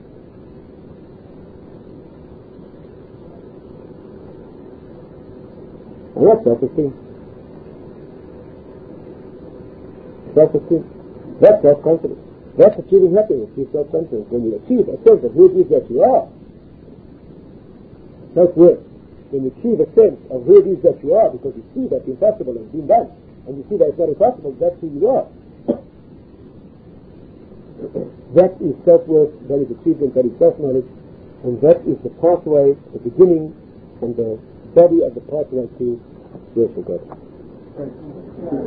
And that's self-esteem. Self-esteem. That's self-confidence. That's achieving happiness through self-confidence. When you achieve a sense of who it is that you are, self-worth. When you achieve a sense of who it is that you are, because you see that the impossible has been done, and you see that it's not impossible, that's who you are. That is self-worth, that is achievement, that is self-knowledge, And that is the pathway, the beginning, and the body of the pathway to spiritual God.